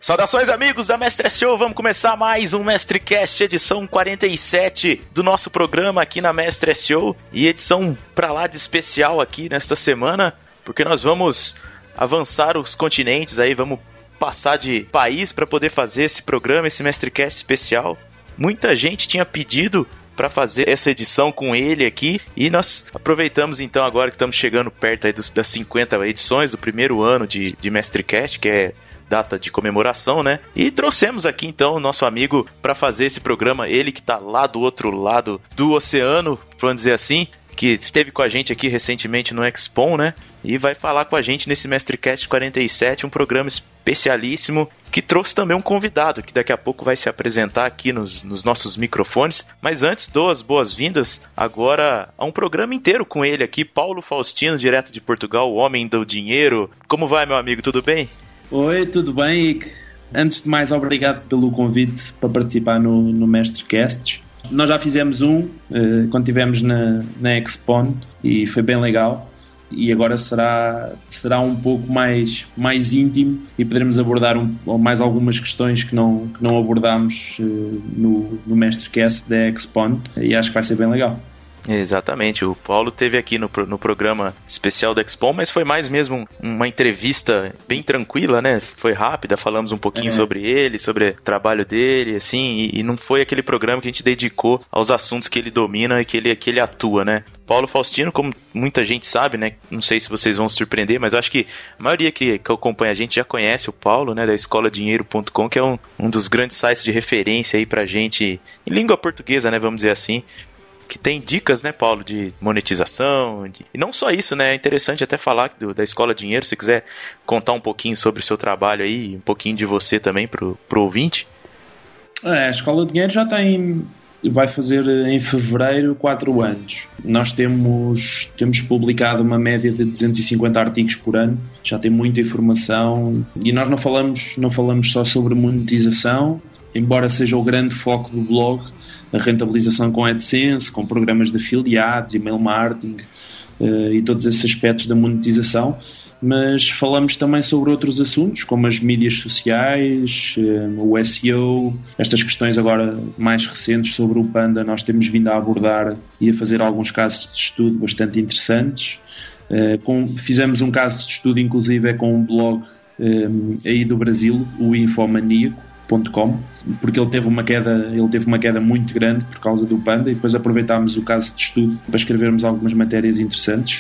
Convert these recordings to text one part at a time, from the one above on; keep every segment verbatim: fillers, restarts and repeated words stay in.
Saudações, amigos da Mestre Show, vamos começar mais um MestreCast, edição quarenta e sete do nosso programa aqui na Mestre Show, e edição pra lá de especial aqui nesta semana, porque nós vamos avançar os continentes aí, vamos passar de país para poder fazer esse programa, esse MestreCast especial. Muita gente tinha pedido para fazer essa edição com ele aqui, e nós aproveitamos então agora que estamos chegando perto aí dos, das cinquenta edições do primeiro ano de, de MestreCast, que é data de comemoração, né? E trouxemos aqui então o nosso amigo para fazer esse programa, ele que tá lá do outro lado do oceano, vamos dizer assim, que esteve com a gente aqui recentemente no Expon, né? E vai falar com a gente nesse MestreCast quarenta e sete, um programa especialíssimo, que trouxe também um convidado, que daqui a pouco vai se apresentar aqui nos, nos nossos microfones. Mas antes, dou as boas-vindas agora a um programa inteiro com ele aqui, Paulo Faustino, direto de Portugal, o homem do dinheiro. Como vai, meu amigo? Tudo bem? Oi, tudo bem? Antes de mais, obrigado pelo convite para participar no, no MestreCast. Nós já fizemos um uh, quando estivemos na, na Expon e foi bem legal, e agora será, será um pouco mais, mais íntimo e poderemos abordar um, mais algumas questões que não, que não abordámos uh, no, no MestreCast da Expon, e acho que vai ser bem legal. Exatamente, o Paulo esteve aqui no, no programa especial da Expo, mas foi mais mesmo uma entrevista bem tranquila, né? Foi rápida, falamos um pouquinho é. sobre ele, sobre o trabalho dele, assim, e, e não foi aquele programa que a gente dedicou aos assuntos que ele domina e que ele, que ele atua, né? Paulo Faustino, como muita gente sabe, né? Não sei se vocês vão se surpreender, mas eu acho que a maioria que, que acompanha a gente já conhece o Paulo, né? Da escola dinheiro ponto com, que é um, um dos grandes sites de referência aí pra gente, em língua portuguesa, né? Vamos dizer assim, que tem dicas, né, Paulo, de monetização, de... e não só isso, né, é interessante até falar do, da Escola Dinheiro, se quiser contar um pouquinho sobre o seu trabalho aí, um pouquinho de você também pro, pro ouvinte. É, a Escola Dinheiro já tem, vai fazer em fevereiro quatro anos. Nós temos, temos publicado uma média de duzentos e cinquenta artigos por ano, já tem muita informação, e nós não falamos, não falamos só sobre monetização, embora seja o grande foco do blog, a rentabilização com AdSense, com programas de afiliados, email marketing uh, e todos esses aspectos da monetização, mas falamos também sobre outros assuntos, como as mídias sociais, uh, o S E O, estas questões agora mais recentes sobre o Panda, nós temos vindo a abordar e a fazer alguns casos de estudo bastante interessantes. Uh, com, fizemos um caso de estudo, inclusive, é com um blog um, aí do Brasil, o Infomaníaco ponto com, porque ele teve uma queda ele teve uma queda muito grande por causa do Panda, e depois aproveitámos o caso de estudo para escrevermos algumas matérias interessantes,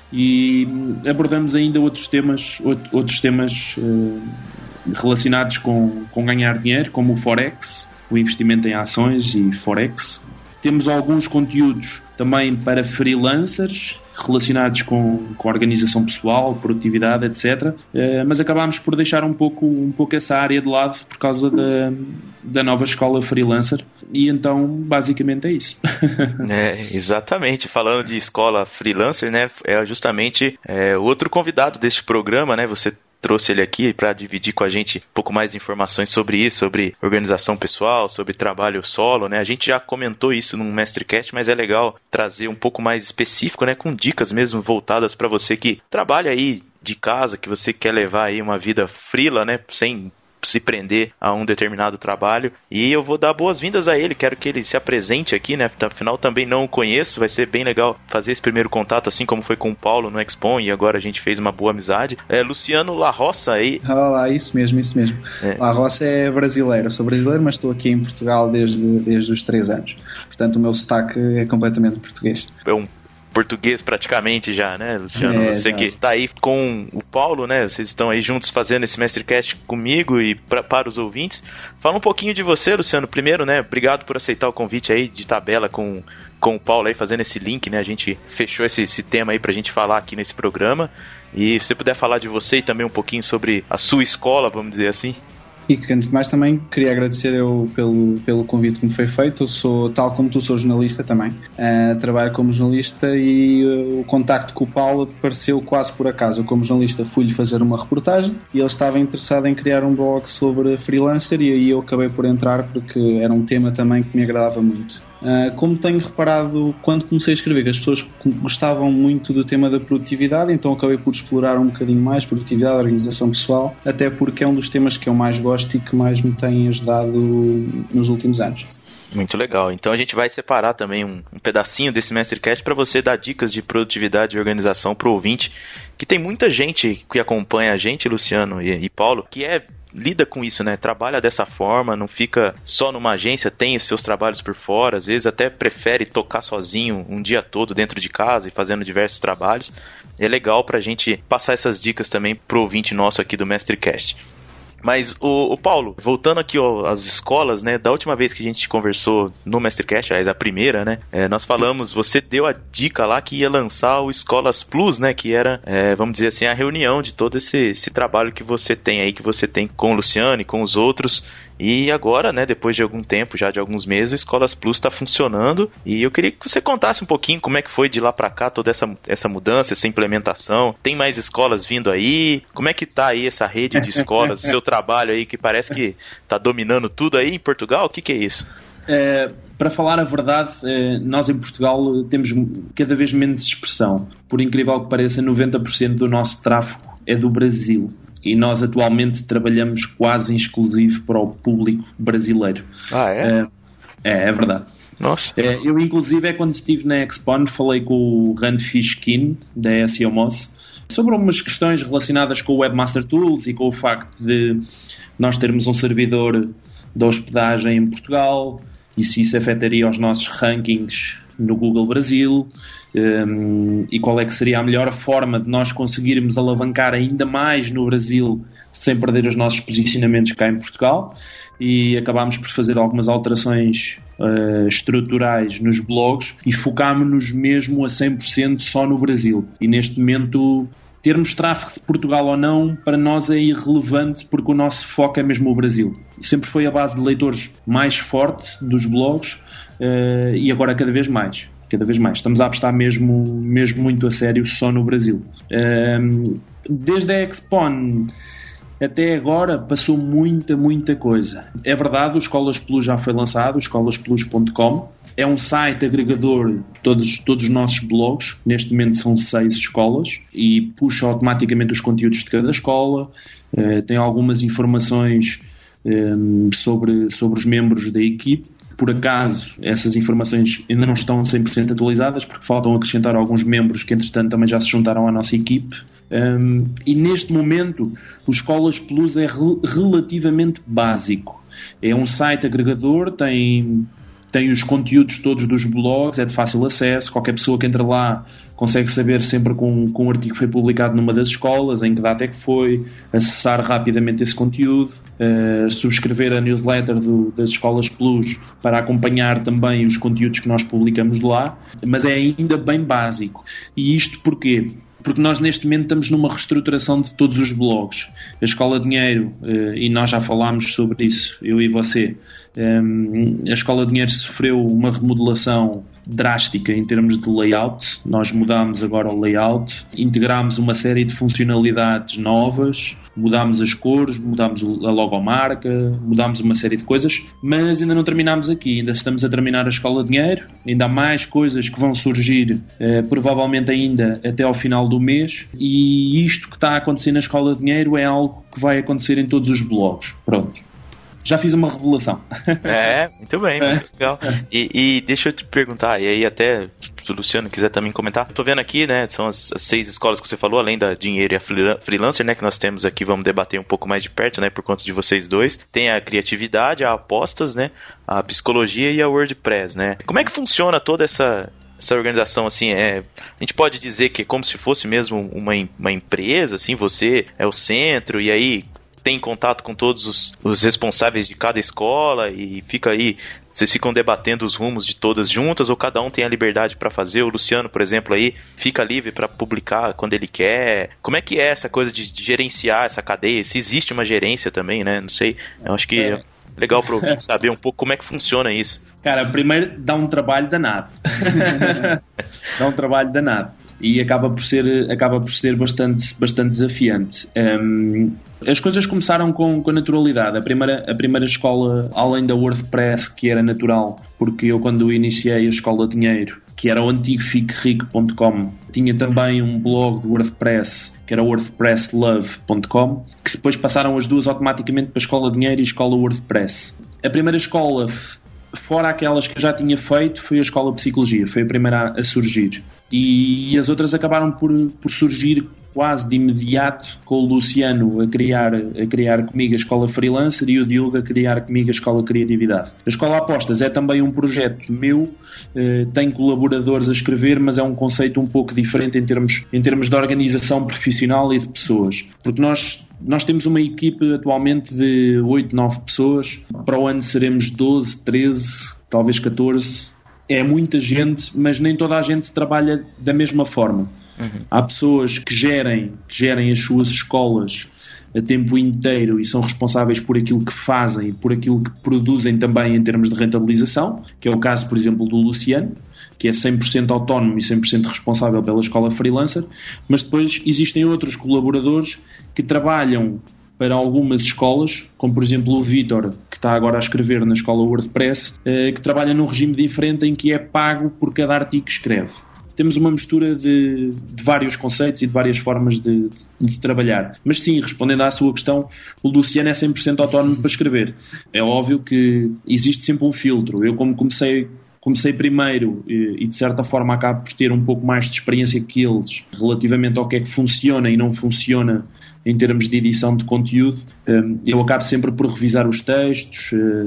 e abordamos ainda outros temas outros temas uh, relacionados com, com ganhar dinheiro, como o Forex, o investimento em ações e Forex. Temos alguns conteúdos também para freelancers relacionados com, com a organização pessoal, produtividade, etcétera. Uh, mas acabámos por deixar um pouco, um pouco essa área de lado por causa da, da nova escola freelancer, e então basicamente é isso. É, exatamente, falando de escola freelancer, né, é justamente é, outro convidado deste programa, né, você trouxe ele aqui para dividir com a gente um pouco mais de informações sobre isso, sobre organização pessoal, sobre trabalho solo, né? A gente já comentou isso num MestreCast, mas é legal trazer um pouco mais específico, né? Com dicas mesmo voltadas para você que trabalha aí de casa, que você quer levar aí uma vida freela, né? Sem se prender a um determinado trabalho. E eu vou dar boas-vindas a ele, quero que ele se apresente aqui, né? Afinal, também não o conheço, vai ser bem legal fazer esse primeiro contato, assim como foi com o Paulo no Expon, e agora a gente fez uma boa amizade. É Luciano La Roça aí. Olá, isso mesmo, isso mesmo. É. La Roça é brasileiro, eu sou brasileiro, mas estou aqui em Portugal desde, desde os três anos. Portanto, o meu sotaque é completamente português. É um português praticamente já, né, Luciano? É, você já. Que tá aí com o Paulo, né? Vocês estão aí juntos fazendo esse MestreCast comigo e pra, para os ouvintes. Fala um pouquinho de você, Luciano. Primeiro, né? Obrigado por aceitar o convite aí de tabela com, com o Paulo aí, fazendo esse link, né? A gente fechou esse, esse tema aí pra gente falar aqui nesse programa. E se você puder falar de você e também um pouquinho sobre a sua escola, vamos dizer assim. E que, antes de mais, também queria agradecer eu pelo, pelo convite que me foi feito. Eu sou, tal como tu, sou jornalista também. Uh, trabalho como jornalista, e uh, o contacto com o Paulo apareceu quase por acaso. Eu, como jornalista, fui-lhe fazer uma reportagem e ele estava interessado em criar um blog sobre freelancer, e aí eu acabei por entrar porque era um tema também que me agradava muito. Uh, como tenho reparado quando comecei a escrever que as pessoas gostavam muito do tema da produtividade, então acabei por explorar um bocadinho mais produtividade, organização pessoal, até porque é um dos temas que eu mais gosto e que mais me tem ajudado nos últimos anos. Muito legal. Então a gente vai separar também um, um pedacinho desse MestreCast para você dar dicas de produtividade e organização para o ouvinte, que tem muita gente que acompanha a gente, Luciano e, e Paulo, que é lida com isso, né? Trabalha dessa forma, não fica só numa agência, tem os seus trabalhos por fora, às vezes até prefere tocar sozinho um dia todo dentro de casa e fazendo diversos trabalhos. É legal pra gente passar essas dicas também pro ouvinte nosso aqui do MestreCast. Mas, o, o Paulo, voltando aqui ó, às escolas, né, da última vez que a gente conversou no MestreCast, aliás, a primeira, né, é, nós falamos, você deu a dica lá que ia lançar o Escolas Plus, né, que era, é, vamos dizer assim, a reunião de todo esse, esse trabalho que você tem aí, que você tem com o Luciano e com os outros. E agora, né, depois de algum tempo, já de alguns meses, o Escolas Plus está funcionando. E eu queria que você contasse um pouquinho como é que foi de lá para cá toda essa, essa mudança, essa implementação. Tem mais escolas vindo aí? Como é que tá aí essa rede de escolas, seu trabalho aí que parece que tá dominando tudo aí em Portugal? O que que é isso? É, para falar a verdade, é, nós em Portugal temos cada vez menos expressão. Por incrível que pareça, noventa por cento do nosso tráfego é do Brasil. E nós atualmente trabalhamos quase em exclusivo para o público brasileiro. Ah, é? É, é, é verdade. Nossa. É, eu, inclusive, é quando estive na Expon, falei com o Rand Fishkin, da S E O M O S, sobre algumas questões relacionadas com o Webmaster Tools e com o facto de nós termos um servidor de hospedagem em Portugal e se isso afetaria os nossos rankings no Google Brasil. Um, e qual é que seria a melhor forma de nós conseguirmos alavancar ainda mais no Brasil sem perder os nossos posicionamentos cá em Portugal, e acabámos por fazer algumas alterações uh, estruturais nos blogs e focámos-nos mesmo a cem por cento só no Brasil. E neste momento termos tráfego de Portugal ou não para nós é irrelevante, porque o nosso foco é mesmo o Brasil. Sempre foi a base de leitores mais forte dos blogs uh, e agora cada vez mais. Cada vez mais. Estamos a apostar mesmo, mesmo muito a sério só no Brasil. Um, desde a Expon até agora passou muita, muita coisa. É verdade, o Escolas Plus já foi lançado, escolas plus ponto com. É um site agregador de todos, todos os nossos blogs. Neste momento são seis escolas e puxa automaticamente os conteúdos de cada escola. Uh, tem algumas informações um, sobre, sobre os membros da equipe. Por acaso, essas informações ainda não estão cem por cento atualizadas, porque faltam acrescentar alguns membros que, entretanto, também já se juntaram à nossa equipe. Um, e neste momento, o Escolas Plus é re- relativamente básico. É um site agregador, tem, tem os conteúdos todos dos blogs, é de fácil acesso, qualquer pessoa que entra lá consegue saber sempre com, com um artigo que foi publicado numa das escolas, em que data é que foi, acessar rapidamente esse conteúdo, uh, subscrever a newsletter do, das Escolas Plus para acompanhar também os conteúdos que nós publicamos de lá, mas é ainda bem básico. E isto porquê? Porque nós neste momento estamos numa reestruturação de todos os blogs. A Escola Dinheiro, uh, e nós já falámos sobre isso, eu e você, um, a Escola Dinheiro sofreu uma remodelação drástica em termos de layout. Nós mudámos agora o layout, integrámos uma série de funcionalidades novas, mudámos as cores, mudámos a logomarca, mudámos uma série de coisas, mas ainda não terminámos aqui, ainda estamos a terminar a Escola Dinheiro, ainda há mais coisas que vão surgir, eh, provavelmente ainda até ao final do mês, e isto que está a acontecer na Escola Dinheiro é algo que vai acontecer em todos os blogs. Pronto. Já fiz uma revelação. É, muito bem, muito legal. E, e deixa eu te perguntar, e aí até se o Luciano quiser também comentar. Tô vendo aqui, né, são as, as seis escolas que você falou, além da Dinheiro e a Freelancer, né, que nós temos aqui, vamos debater um pouco mais de perto, né, por conta de vocês dois. Tem a criatividade, a apostas, né, a psicologia e a WordPress, né. Como é que funciona toda essa... essa organização, assim, é, a gente pode dizer que é como se fosse mesmo uma, uma empresa, assim, você é o centro, e aí tem contato com todos os, os responsáveis de cada escola e fica aí, vocês ficam debatendo os rumos de todas juntas, ou cada um tem a liberdade para fazer? O Luciano, por exemplo, aí fica livre para publicar quando ele quer. Como é que é essa coisa de, de gerenciar essa cadeia? Se existe uma gerência também, né? Não sei, eu acho que é legal para ouvir saber um pouco como é que funciona isso. Cara, primeiro dá um trabalho danado. Dá um trabalho danado. e acaba por ser, acaba por ser bastante, bastante desafiante. Um, as coisas começaram com, com naturalidade. A primeira, a primeira escola, além da WordPress, que era natural, porque eu quando iniciei a Escola Dinheiro, que era o antigo fique rico ponto com, tinha também um blog de WordPress, que era wordpress love ponto com, que depois passaram as duas automaticamente para a Escola Dinheiro e a Escola WordPress. A primeira escola, fora aquelas que eu já tinha feito, foi a Escola de Psicologia, foi a primeira a surgir. E as outras acabaram por, por surgir quase de imediato, com o Luciano a criar, a criar comigo a Escola Freelancer e o Diogo a criar comigo a Escola Criatividade. A Escola Apostas é também um projeto meu, eh, tem colaboradores a escrever, mas é um conceito um pouco diferente em termos, em termos de organização profissional e de pessoas. Porque nós, nós temos uma equipe atualmente de oito, nove pessoas, para o ano seremos doze, treze, talvez catorze. É muita gente, mas nem toda a gente trabalha da mesma forma. Uhum. Há pessoas que gerem, que gerem as suas escolas a tempo inteiro e são responsáveis por aquilo que fazem e por aquilo que produzem também em termos de rentabilização, que é o caso, por exemplo, do Luciano, que é cem por cento autónomo e cem por cento responsável pela Escola Freelancer, mas depois existem outros colaboradores que trabalham para algumas escolas, como por exemplo o Vítor, que está agora a escrever na Escola WordPress, que trabalha num regime diferente em que é pago por cada artigo que escreve. Temos uma mistura de, de vários conceitos e de várias formas de, de trabalhar. Mas sim, respondendo à sua questão, o Luciano é cem por cento autónomo para escrever. É óbvio que existe sempre um filtro. Eu, como comecei, comecei primeiro e, e de certa forma acabo por ter um pouco mais de experiência que eles relativamente ao que é que funciona e não funciona em termos de edição de conteúdo, eu acabo sempre por revisar os textos,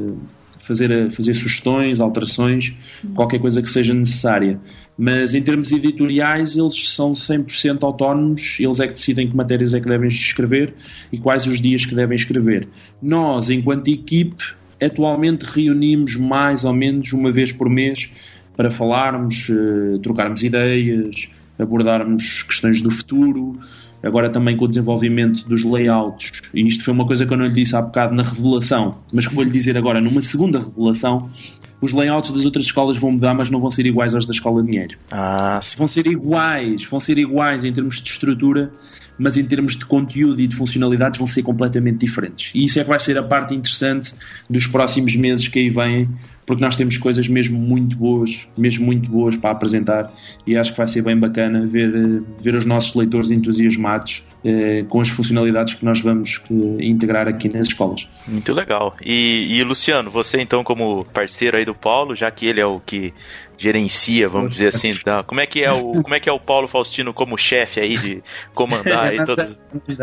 fazer, fazer sugestões, alterações, qualquer coisa que seja necessária. Mas em termos editoriais eles são cem por cento autónomos, eles é que decidem que matérias é que devem escrever e quais os dias que devem escrever. Nós, enquanto equipe, atualmente reunimos mais ou menos uma vez por mês para falarmos, trocarmos ideias, abordarmos questões do futuro. Agora também com o desenvolvimento dos layouts, e isto foi uma coisa que eu não lhe disse há bocado na revelação, mas que vou-lhe dizer agora numa segunda revelação. Os layouts das outras escolas vão mudar, mas não vão ser iguais aos da Escola Dinheiro. Ah, sim. Vão ser iguais, vão ser iguais em termos de estrutura, mas em termos de conteúdo e de funcionalidades vão ser completamente diferentes. E isso é que vai ser a parte interessante dos próximos meses que aí vêm, porque nós temos coisas mesmo muito boas, mesmo muito boas para apresentar, e acho que vai ser bem bacana ver, ver os nossos leitores entusiasmados eh, com as funcionalidades que nós vamos eh, integrar aqui nas escolas. Muito legal. E, e Luciano, você então como parceiro aí do Paulo, já que ele é o que gerencia, vamos dizer assim, tá? Como é que é o, como é que é o Paulo Faustino como chefe aí de comandar aí todas?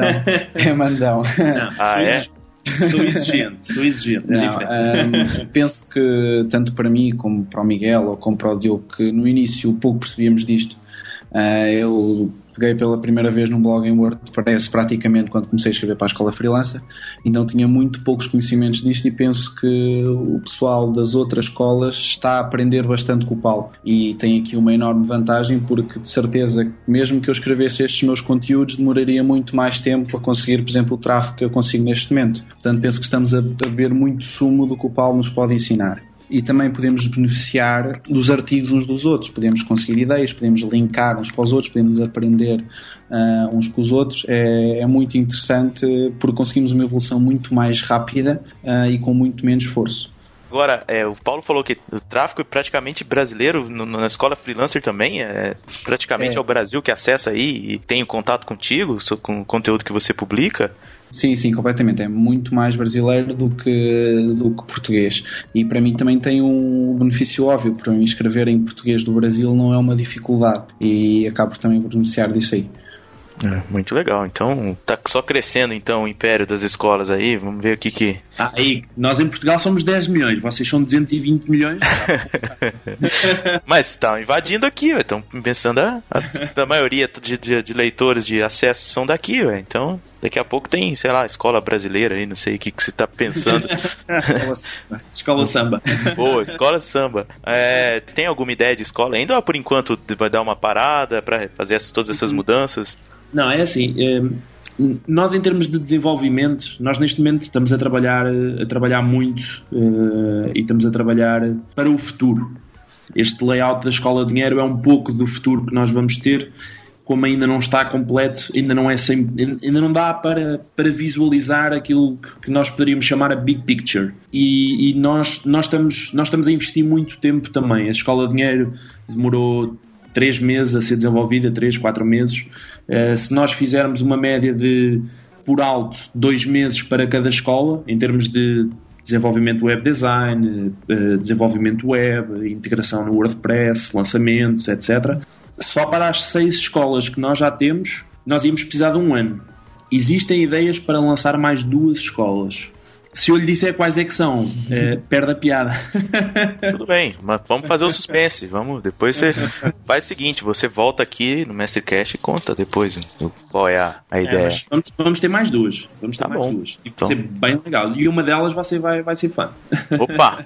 É mandão. Ah, é? Sou exigente, sou exigente. Não, um, penso que tanto para mim como para o Miguel ou como para o Diogo, que no início pouco percebíamos disto. Uh, eu peguei pela primeira vez num blog em WordPress praticamente quando comecei a escrever para a Escola Freelancer, então tinha muito poucos conhecimentos disto e penso que o pessoal das outras escolas está a aprender bastante com o Paulo e tem aqui uma enorme vantagem, porque de certeza que mesmo que eu escrevesse estes meus conteúdos demoraria muito mais tempo a conseguir, por exemplo, o tráfego que eu consigo neste momento. Portanto, penso que estamos a beber muito sumo do que o Paulo nos pode ensinar. E também podemos beneficiar dos artigos uns dos outros, podemos conseguir ideias, podemos linkar uns para os outros, podemos aprender uh, uns com os outros. É, é muito interessante porque conseguimos uma evolução muito mais rápida uh, e com muito menos esforço. Agora, é, o Paulo falou que o tráfego é praticamente brasileiro, no, na Escola Freelancer também, é praticamente é. o Brasil que acessa aí e tem contato contigo, com o conteúdo que você publica. Sim, sim, completamente. É muito mais brasileiro do que, do que português. E para mim também tem um benefício óbvio. Para mim escrever em português do Brasil não é uma dificuldade. E acabo também por beneficiar disso aí. É, muito legal. Então, tá só crescendo então o império das escolas aí. Vamos ver o que que... Ah, aí, nós em Portugal somos dez milhões, vocês são duzentos e vinte milhões. Mas estão invadindo aqui, estão pensando a, a, a maioria de, de, de leitores de acesso são daqui, ué. Então daqui a pouco tem, sei lá, escola brasileira aí, não sei o que, que você tá pensando. Escola samba. Boa, escola samba. É, tem alguma ideia de escola ainda ou por enquanto vai dar uma parada para fazer essas, todas essas mudanças? Não, é assim, é, nós em termos de desenvolvimento, nós neste momento estamos a trabalhar, a trabalhar muito uh, e estamos a trabalhar para o futuro. Este layout da Escola Dinheiro é um pouco do futuro que nós vamos ter como ainda não está completo, ainda não, é sem, ainda não dá para, para visualizar aquilo que nós poderíamos chamar a big picture. E, e nós, nós, estamos, nós estamos a investir muito tempo também. A Escola de Dinheiro demorou três meses a ser desenvolvida, três, quatro meses. Uh, se nós fizermos uma média de, por alto, dois meses para cada escola, em termos de desenvolvimento web design, uh, desenvolvimento web, integração no WordPress, lançamentos, etcétera, só para as seis escolas que nós já temos, nós íamos precisar de um ano. Existem ideias para lançar mais duas escolas. Se eu lhe disser quais é que são, é, perde a piada. Tudo bem, mas vamos fazer o suspense. Vamos, depois você faz o seguinte, você volta aqui no MestreCast e conta depois qual é a, a ideia. É, vamos, vamos ter mais duas. Vamos ter tá mais bom. duas. E então... vai ser bem legal. E uma delas você vai, vai ser fã. Opa!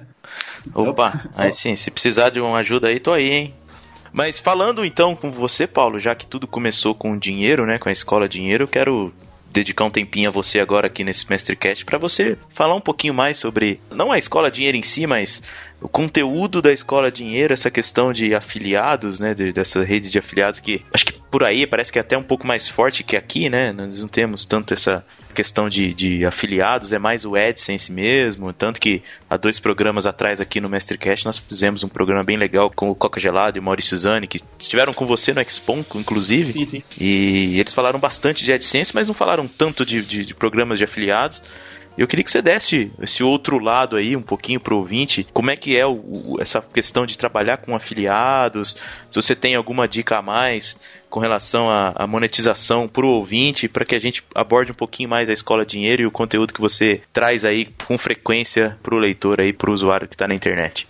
Opa! Aí sim, se precisar de uma ajuda aí, tô aí, hein? Mas falando então com você, Paulo, já que tudo começou com dinheiro, né, com a Escola Dinheiro, eu quero dedicar um tempinho a você agora aqui nesse MestreCast para você falar um pouquinho mais sobre, não a Escola Dinheiro em si, mas o conteúdo da Escola Dinheiro, essa questão de afiliados, né, de, dessa rede de afiliados que acho que por aí parece que é até um pouco mais forte que aqui, né, nós não temos tanto essa questão de, de afiliados, é mais o AdSense mesmo, tanto que há dois programas atrás aqui no MestreCast nós fizemos um programa bem legal com o Coca Gelado e o Maurício Zani, que estiveram com você no Expon, inclusive, sim, sim. E eles falaram bastante de AdSense, mas não falaram tanto de, de, de programas de afiliados. Eu queria que você desse esse outro lado aí, um pouquinho pro ouvinte, como é que é o, o, essa questão de trabalhar com afiliados, se você tem alguma dica a mais com relação à, à monetização pro ouvinte, para que a gente aborde um pouquinho mais a Escola Dinheiro e o conteúdo que você traz aí com frequência pro leitor aí, pro usuário que está na internet.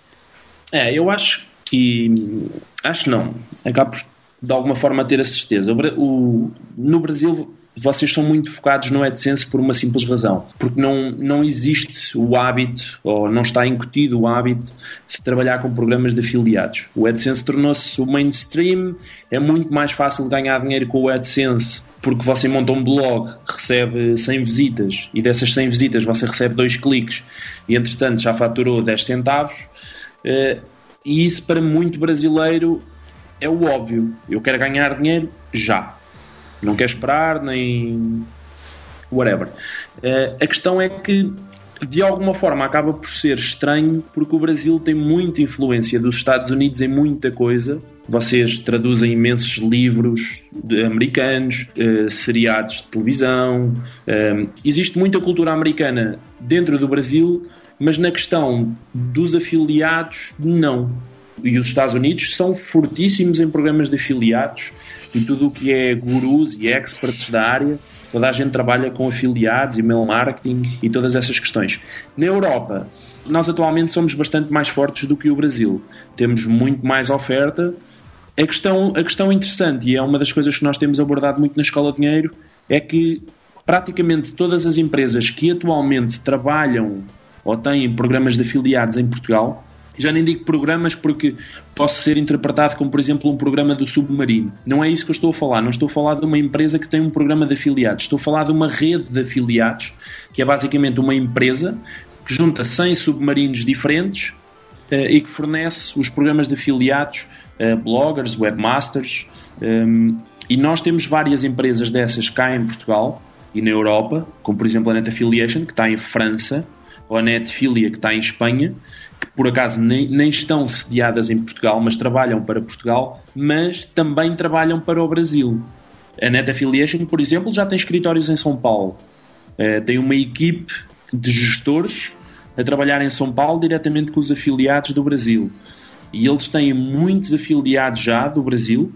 É, eu acho que... Acho não. Acabo por, de alguma forma, ter a certeza. O, o, no Brasil... Vocês são muito focados no AdSense por uma simples razão, porque não, não existe o hábito, ou não está incutido o hábito de trabalhar com programas de afiliados. O AdSense tornou-se o mainstream, é muito mais fácil ganhar dinheiro com o AdSense, porque você monta um blog, recebe cem visitas, e dessas cem visitas você recebe dois cliques, e entretanto já faturou dez centavos, e isso para muito brasileiro é o óbvio. Eu quero ganhar dinheiro já. Não quer esperar, nem whatever. Uh, a questão é que, de alguma forma, acaba por ser estranho, porque o Brasil tem muita influência dos Estados Unidos em muita coisa. Vocês traduzem imensos livros americanos, uh, seriados de televisão. Uh, existe muita cultura americana dentro do Brasil, mas na questão dos afiliados, não. E os Estados Unidos são fortíssimos em programas de afiliados e tudo o que é gurus e experts da área, toda a gente trabalha com afiliados, email marketing e todas essas questões. Na Europa, nós atualmente somos bastante mais fortes do que o Brasil. Temos muito mais oferta. A questão, a questão interessante, e é uma das coisas que nós temos abordado muito na Escola Dinheiro, é que praticamente todas as empresas que atualmente trabalham ou têm programas de afiliados em Portugal, já nem digo programas porque posso ser interpretado como, por exemplo, um programa do Submarino. Não é isso que eu estou a falar. Não estou a falar de uma empresa que tem um programa de afiliados. Estou a falar de uma rede de afiliados, que é basicamente uma empresa que junta cem submarinos diferentes uh, e que fornece os programas de afiliados, uh, bloggers, webmasters. Um, e nós temos várias empresas dessas cá em Portugal e na Europa, como por exemplo a Net Affiliation, que está em França, ou a Netfilia, que está em Espanha, que por acaso nem, nem estão sediadas em Portugal, mas trabalham para Portugal, mas também trabalham para o Brasil. A Net Affiliation, por exemplo, já tem escritórios em São Paulo. Uh, tem uma equipe de gestores a trabalhar em São Paulo diretamente com os afiliados do Brasil. E eles têm muitos afiliados já do Brasil.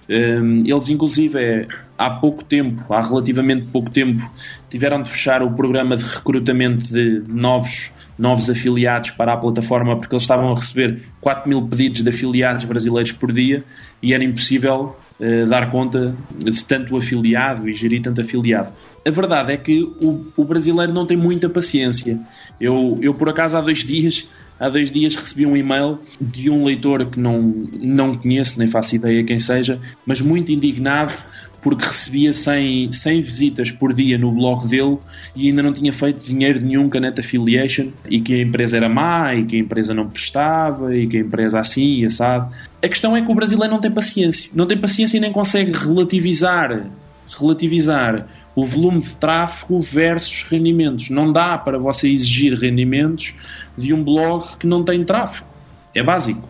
Um, eles, inclusive, há pouco tempo, há relativamente pouco tempo, tiveram de fechar o programa de recrutamento de, de novos, novos afiliados para a plataforma, porque eles estavam a receber quatro mil pedidos de afiliados brasileiros por dia e era impossível uh, dar conta de tanto afiliado e gerir tanto afiliado. A verdade é que o, o brasileiro não tem muita paciência. Eu, eu por acaso, há dois dias... Há dois dias recebi um e-mail de um leitor que não, não conheço, nem faço ideia quem seja, mas muito indignado porque recebia cem, cem visitas por dia no blog dele e ainda não tinha feito dinheiro nenhum com a Net Affiliation, e que a empresa era má, e que a empresa não prestava, e que a empresa assim e assado. A questão é que o brasileiro não tem paciência. Não tem paciência e nem consegue relativizar, relativizar o volume de tráfego versus rendimentos. Não dá para você exigir rendimentos de um blog que não tem tráfego. É básico.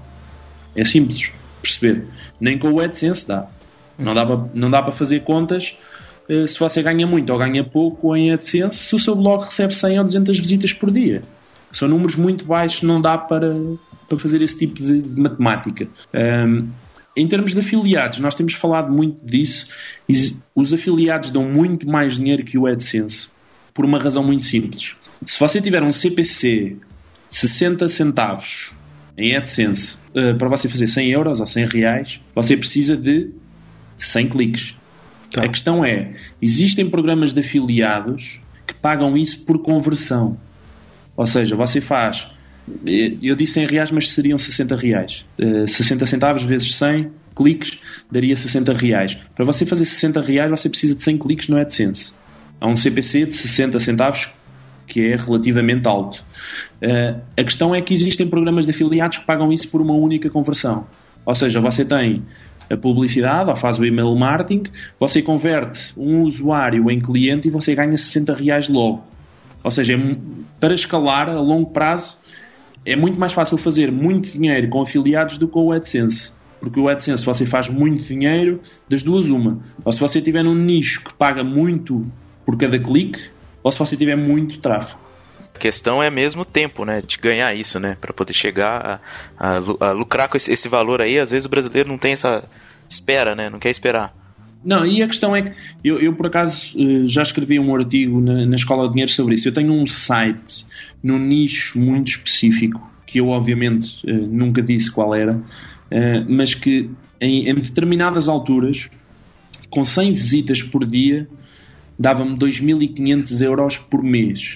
É simples perceber. Nem com o AdSense dá. Não dá para, não dá para fazer contas uh, se você ganha muito ou ganha pouco em AdSense, se o seu blog recebe cem ou duzentas visitas por dia. São números muito baixos, não dá para, para fazer esse tipo de, de matemática. Um, em termos de afiliados, nós temos falado muito disso. Os afiliados dão muito mais dinheiro que o AdSense, por uma razão muito simples. Se você tiver um C P C de sessenta centavos em AdSense uh, para você fazer cem euros ou cem reais, você precisa de cem cliques. Tá. A questão é, existem programas de afiliados que pagam isso por conversão. Ou seja, você faz, eu disse cem reais, mas seriam sessenta reais. Uh, sessenta centavos vezes cem cliques daria sessenta reais. Para você fazer sessenta reais, você precisa de cem cliques no AdSense. Há um C P C de sessenta centavos que é relativamente alto. Uh, a questão é que existem programas de afiliados que pagam isso por uma única conversão. Ou seja, você tem a publicidade, ou faz o email marketing, você converte um usuário em cliente e você ganha sessenta reais logo. Ou seja, é, para escalar a longo prazo, é muito mais fácil fazer muito dinheiro com afiliados do que com o AdSense. Porque o AdSense você faz muito dinheiro, das duas uma. Ou se você estiver num nicho que paga muito por cada clique, ou se você tiver muito tráfego. A questão é mesmo o tempo, né? De ganhar isso, né? Para poder chegar a, a, a lucrar com esse, esse valor aí. Às vezes o brasileiro não tem essa espera, né? Não quer esperar. Não, e a questão é que eu, eu por acaso já escrevi um artigo na, na Escola de Dinheiro sobre isso. Eu tenho um site num nicho muito específico, que eu obviamente nunca disse qual era, mas que em, em determinadas alturas, com cem visitas por dia, dava-me dois mil e quinhentos euros por mês.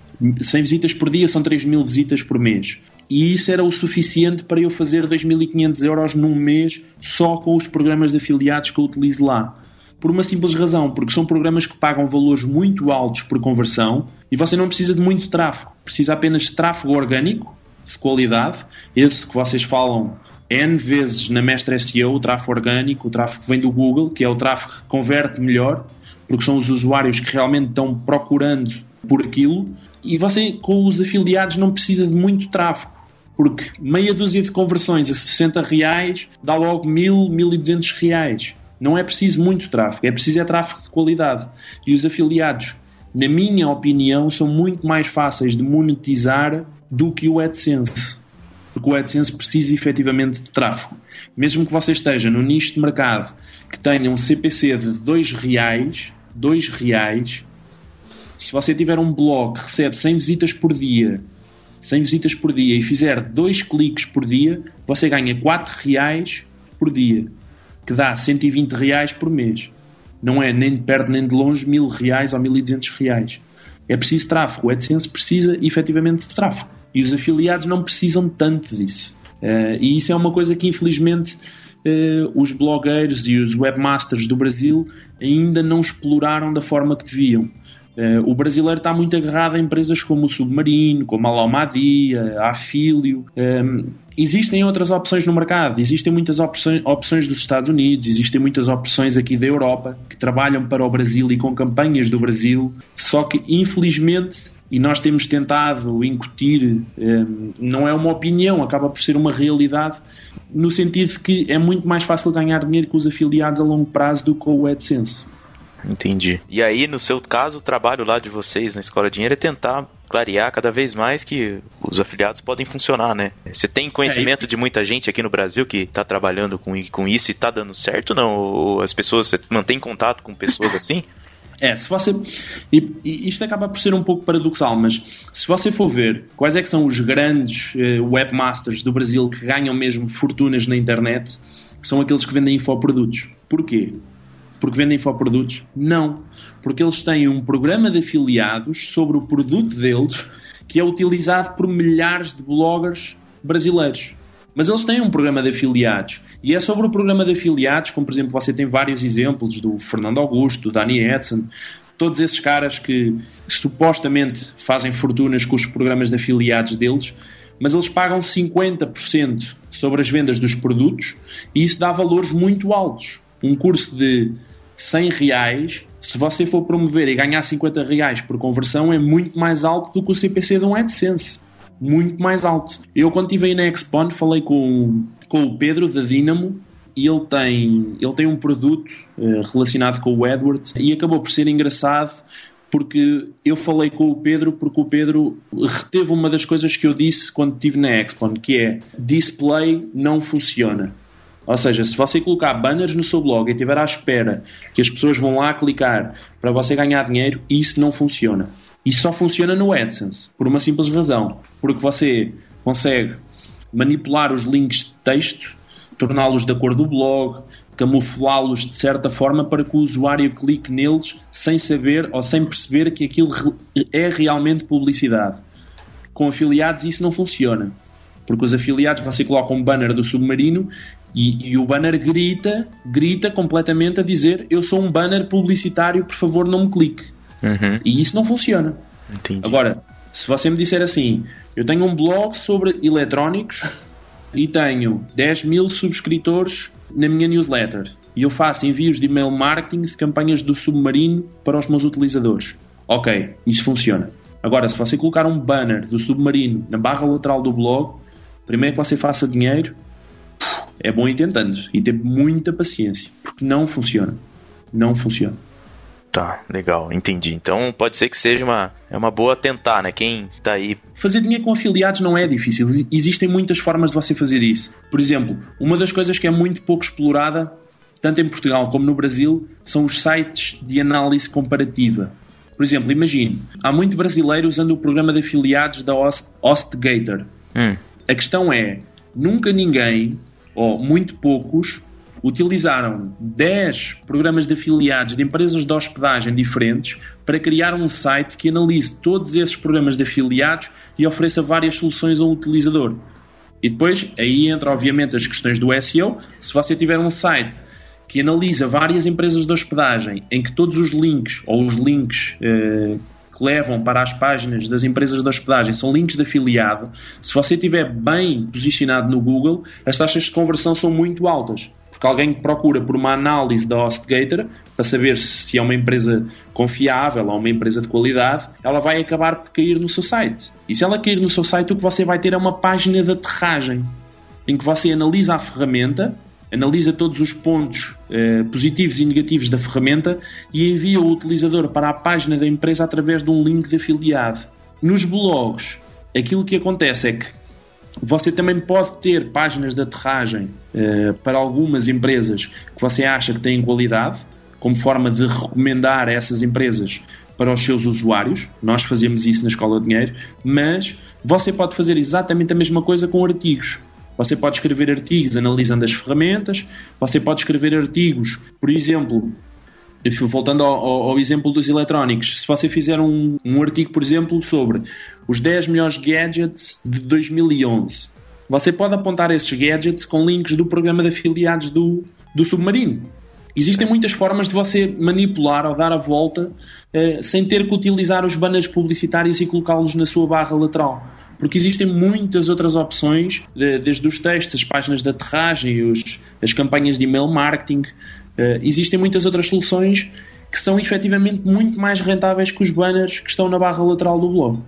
cem visitas por dia são três mil visitas por mês. E isso era o suficiente para eu fazer dois mil e quinhentos euros num mês só com os programas de afiliados que eu utilizo lá. Por uma simples razão, porque são programas que pagam valores muito altos por conversão e você não precisa de muito tráfego. Precisa apenas de tráfego orgânico, de qualidade, esse que vocês falam N vezes na Mestre S E O, o tráfego orgânico, o tráfego que vem do Google, que é o tráfego que converte melhor, porque são os usuários que realmente estão procurando por aquilo, e você com os afiliados não precisa de muito tráfego, porque meia dúzia de conversões a sessenta reais dá logo mil, mil e duzentos reais. Não é preciso muito tráfego, é preciso é tráfego de qualidade. E os afiliados, na minha opinião, são muito mais fáceis de monetizar do que o AdSense, porque o AdSense precisa efetivamente de tráfego. Mesmo que você esteja no nicho de mercado que tenha um C P C de dois reais, dois reais, se você tiver um blog que recebe cem visitas por dia, cem visitas por dia e fizer dois cliques por dia, você ganha quatro reais por dia, que dá cento e vinte reais por mês. Não é nem de perto nem de longe mil reais ou mil e duzentos reais. É preciso tráfego. O AdSense precisa efetivamente de tráfego. E os afiliados não precisam tanto disso. Uh, e isso é uma coisa que infelizmente uh, os blogueiros e os webmasters do Brasil ainda não exploraram da forma que deviam. Uh, o brasileiro está muito agarrado a empresas como o Submarino, como a Almadi, a Afilio. Um, existem outras opções no mercado, existem muitas opções, opções dos Estados Unidos, existem muitas opções aqui da Europa que trabalham para o Brasil e com campanhas do Brasil, só que infelizmente, e nós temos tentado incutir, um, não é uma opinião, acaba por ser uma realidade, no sentido de que é muito mais fácil ganhar dinheiro com os afiliados a longo prazo do que com o AdSense. Entendi. E aí, no seu caso, o trabalho lá de vocês na Escola de Dinheiro é tentar clarear cada vez mais que os afiliados podem funcionar, né? Você tem conhecimento é. de muita gente aqui no Brasil que está trabalhando com, com isso e está dando certo, não? Ou as pessoas, você mantém contato com pessoas assim? É, se você... E, e isto acaba por ser um pouco paradoxal, mas se você for ver quais é que são os grandes uh, webmasters do Brasil que ganham mesmo fortunas na internet, são aqueles que vendem infoprodutos. Porquê? Porque vendem infoprodutos? Não. Porque eles têm um programa de afiliados sobre o produto deles que é utilizado por milhares de bloggers brasileiros. Mas eles têm um programa de afiliados. E é sobre o programa de afiliados, como por exemplo, você tem vários exemplos do Fernando Augusto, do Danny Edson, todos esses caras que supostamente fazem fortunas com os programas de afiliados deles, mas eles pagam cinquenta por cento sobre as vendas dos produtos e isso dá valores muito altos. Um curso de cem reais, se você for promover e ganhar cinquenta reais por conversão, é muito mais alto do que o C P C de um AdSense. Muito mais alto. Eu, quando estive aí na Expon, falei com, com o Pedro da Dynamo e ele tem, ele tem um produto uh, relacionado com o AdWords e acabou por ser engraçado porque eu falei com o Pedro porque o Pedro reteve uma das coisas que eu disse quando estive na Expon, que é display não funciona. Ou seja, se você colocar banners no seu blog e estiver à espera que as pessoas vão lá clicar para você ganhar dinheiro, isso não funciona. Isso só funciona no AdSense, por uma simples razão. Porque você consegue manipular os links de texto, torná-los da cor do blog, camuflá-los de certa forma para que o usuário clique neles sem saber ou sem perceber que aquilo é realmente publicidade. Com afiliados isso não funciona. Porque os afiliados, você coloca um banner do Submarino e, e o banner grita, grita completamente a dizer: eu sou um banner publicitário, por favor não me clique. Uhum. E isso não funciona. Entendi. Agora, se você me disser assim: eu tenho um blog sobre eletrónicos e tenho dez mil subscritores na minha newsletter e eu faço envios de e-mail marketing de campanhas do Submarino para os meus utilizadores. Ok, isso funciona. Agora, se você colocar um banner do Submarino na barra lateral do blog, primeiro que você faça dinheiro, é bom ir tentando e ter muita paciência, porque não funciona. Não funciona. Tá, legal, entendi. Então pode ser que seja uma, é uma boa tentar, né? Quem tá aí... Fazer dinheiro com afiliados não é difícil. Existem muitas formas de você fazer isso. Por exemplo, uma das coisas que é muito pouco explorada, tanto em Portugal como no Brasil, são os sites de análise comparativa. Por exemplo, imagine, há muito brasileiro usando o programa de afiliados da Host, HostGator. Hum. A questão é, nunca ninguém, ou muito poucos, utilizaram dez programas de afiliados de empresas de hospedagem diferentes para criar um site que analise todos esses programas de afiliados e ofereça várias soluções ao utilizador. E depois, aí entra obviamente as questões do S E O. Se você tiver um site que analisa várias empresas de hospedagem em que todos os links, ou os links eh, que levam para as páginas das empresas de hospedagem são links de afiliado, se você estiver bem posicionado no Google, as taxas de conversão são muito altas. Porque alguém que procura por uma análise da HostGator para saber se é uma empresa confiável ou uma empresa de qualidade, ela vai acabar por cair no seu site. E se ela cair no seu site, o que você vai ter é uma página de aterragem em que você analisa a ferramenta, analisa todos os pontos eh, positivos e negativos da ferramenta e envia o utilizador para a página da empresa através de um link de afiliado. Nos blogs, aquilo que acontece é que você também pode ter páginas de aterragem eh, para algumas empresas que você acha que têm qualidade, como forma de recomendar essas empresas para os seus usuários. Nós fazemos isso na Escola de Dinheiro, mas você pode fazer exatamente a mesma coisa com artigos. Você pode escrever artigos analisando as ferramentas, você pode escrever artigos, por exemplo, voltando ao, ao exemplo dos eletrónicos, se você fizer um, um artigo, por exemplo, sobre os dez melhores gadgets de dois mil e onze, você pode apontar esses gadgets com links do programa de afiliados do, do Submarino. Existem muitas formas de você manipular ou dar a volta eh, sem ter que utilizar os banners publicitários e colocá-los na sua barra lateral. Porque existem muitas outras opções, desde os textos, as páginas de aterragem, os, as campanhas de e-mail marketing. Uh, existem muitas outras soluções que são efetivamente muito mais rentáveis que os banners que estão na barra lateral do blog.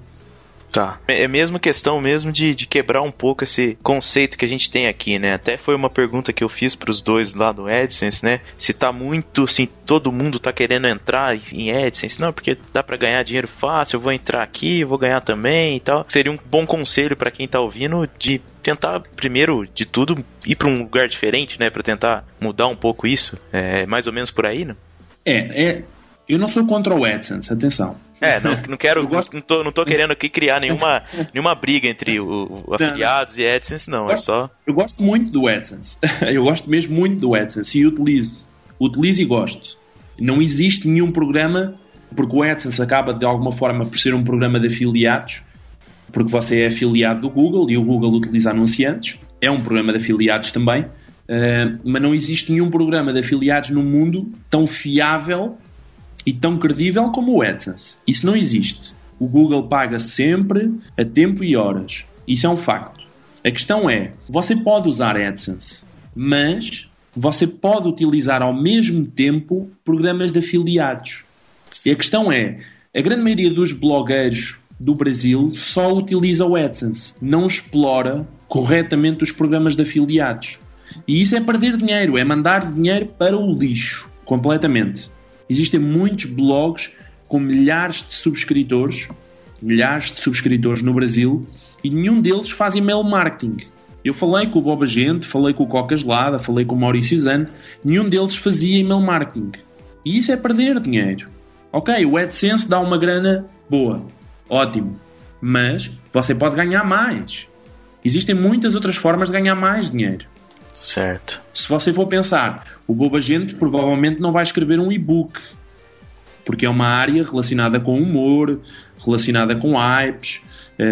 Tá. É mesmo questão mesmo de, de quebrar um pouco esse conceito que a gente tem aqui, né? Até foi uma pergunta que eu fiz pros dois lá do AdSense, né? Se tá muito, assim, todo mundo tá querendo entrar em AdSense. Não, porque dá pra ganhar dinheiro fácil, eu vou entrar aqui, eu vou ganhar também e tal. Seria um bom conselho pra quem tá ouvindo de tentar, primeiro de tudo, ir pra um lugar diferente, né? Pra tentar mudar um pouco isso. É mais ou menos por aí, né? É, é... Eu não sou contra o AdSense, atenção. É, não, não quero, gosto... não, tô, não tô querendo aqui criar nenhuma, nenhuma briga entre o, o afiliados não, não. e AdSense, não, gosto, é só... Eu gosto muito do AdSense, eu gosto mesmo muito do AdSense e utilizo, utilizo e gosto. Não existe nenhum programa, porque o AdSense acaba de alguma forma por ser um programa de afiliados, porque você é afiliado do Google e o Google utiliza anunciantes, é um programa de afiliados também, uh, mas não existe nenhum programa de afiliados no mundo tão fiável e tão credível como o AdSense. Isso não existe. O Google paga sempre, a tempo e horas. Isso é um facto. A questão é, você pode usar AdSense, mas você pode utilizar ao mesmo tempo programas de afiliados. E a questão é, a grande maioria dos blogueiros do Brasil só utiliza o AdSense, não explora corretamente os programas de afiliados. E isso é perder dinheiro, é mandar dinheiro para o lixo, completamente. Existem muitos blogs com milhares de subscritores, milhares de subscritores no Brasil, e nenhum deles faz email marketing. Eu falei com o Boba Gente, falei com o Coca Gelada, falei com o Maurício Zan, nenhum deles fazia email marketing. E isso é perder dinheiro. Ok, o AdSense dá uma grana boa, ótimo, mas você pode ganhar mais. Existem muitas outras formas de ganhar mais dinheiro. Certo. Se você for pensar, o Boba Gente provavelmente não vai escrever um e-book, porque é uma área relacionada com humor, relacionada com hypes,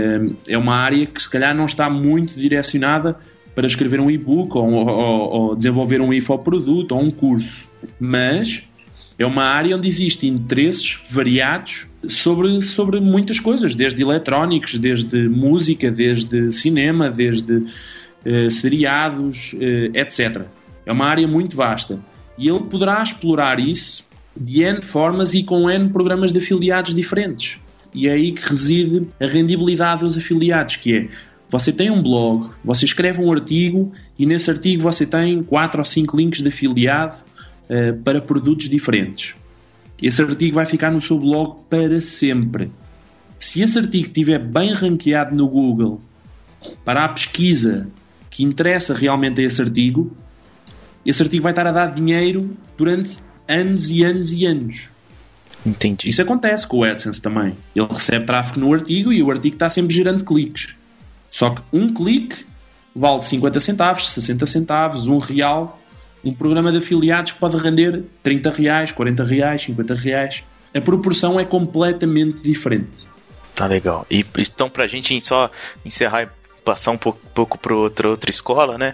é uma área que se calhar não está muito direcionada para escrever um e-book ou, ou, ou desenvolver um infoproduto ou um curso, mas é uma área onde existem interesses variados sobre, sobre muitas coisas, desde eletrónicos, desde música, desde cinema, desde Uh, seriados, uh, etcétera. É uma área muito vasta. E ele poderá explorar isso de N formas e com N programas de afiliados diferentes. E é aí que reside a rendibilidade dos afiliados, que é, você tem um blog, você escreve um artigo e nesse artigo você tem quatro ou cinco links de afiliado uh, para produtos diferentes. Esse artigo vai ficar no seu blog para sempre. Se esse artigo estiver bem ranqueado no Google para a pesquisa que interessa realmente a esse artigo, esse artigo vai estar a dar dinheiro durante anos e anos e anos. Entendi. Isso acontece com o AdSense também. Ele recebe tráfego no artigo e o artigo está sempre gerando cliques. Só que um clique vale cinquenta centavos, sessenta centavos, um real. Um programa de afiliados pode render trinta reais, quarenta reais, cinquenta reais. A proporção é completamente diferente. Tá legal. E então, pra gente só encerrar e passar um pouco, pouco para outra, outra escola, né?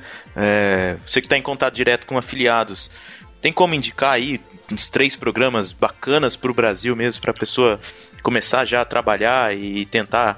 É, você que está em contato direto com afiliados, tem como indicar aí uns três programas bacanas para o Brasil mesmo, para a pessoa começar já a trabalhar e tentar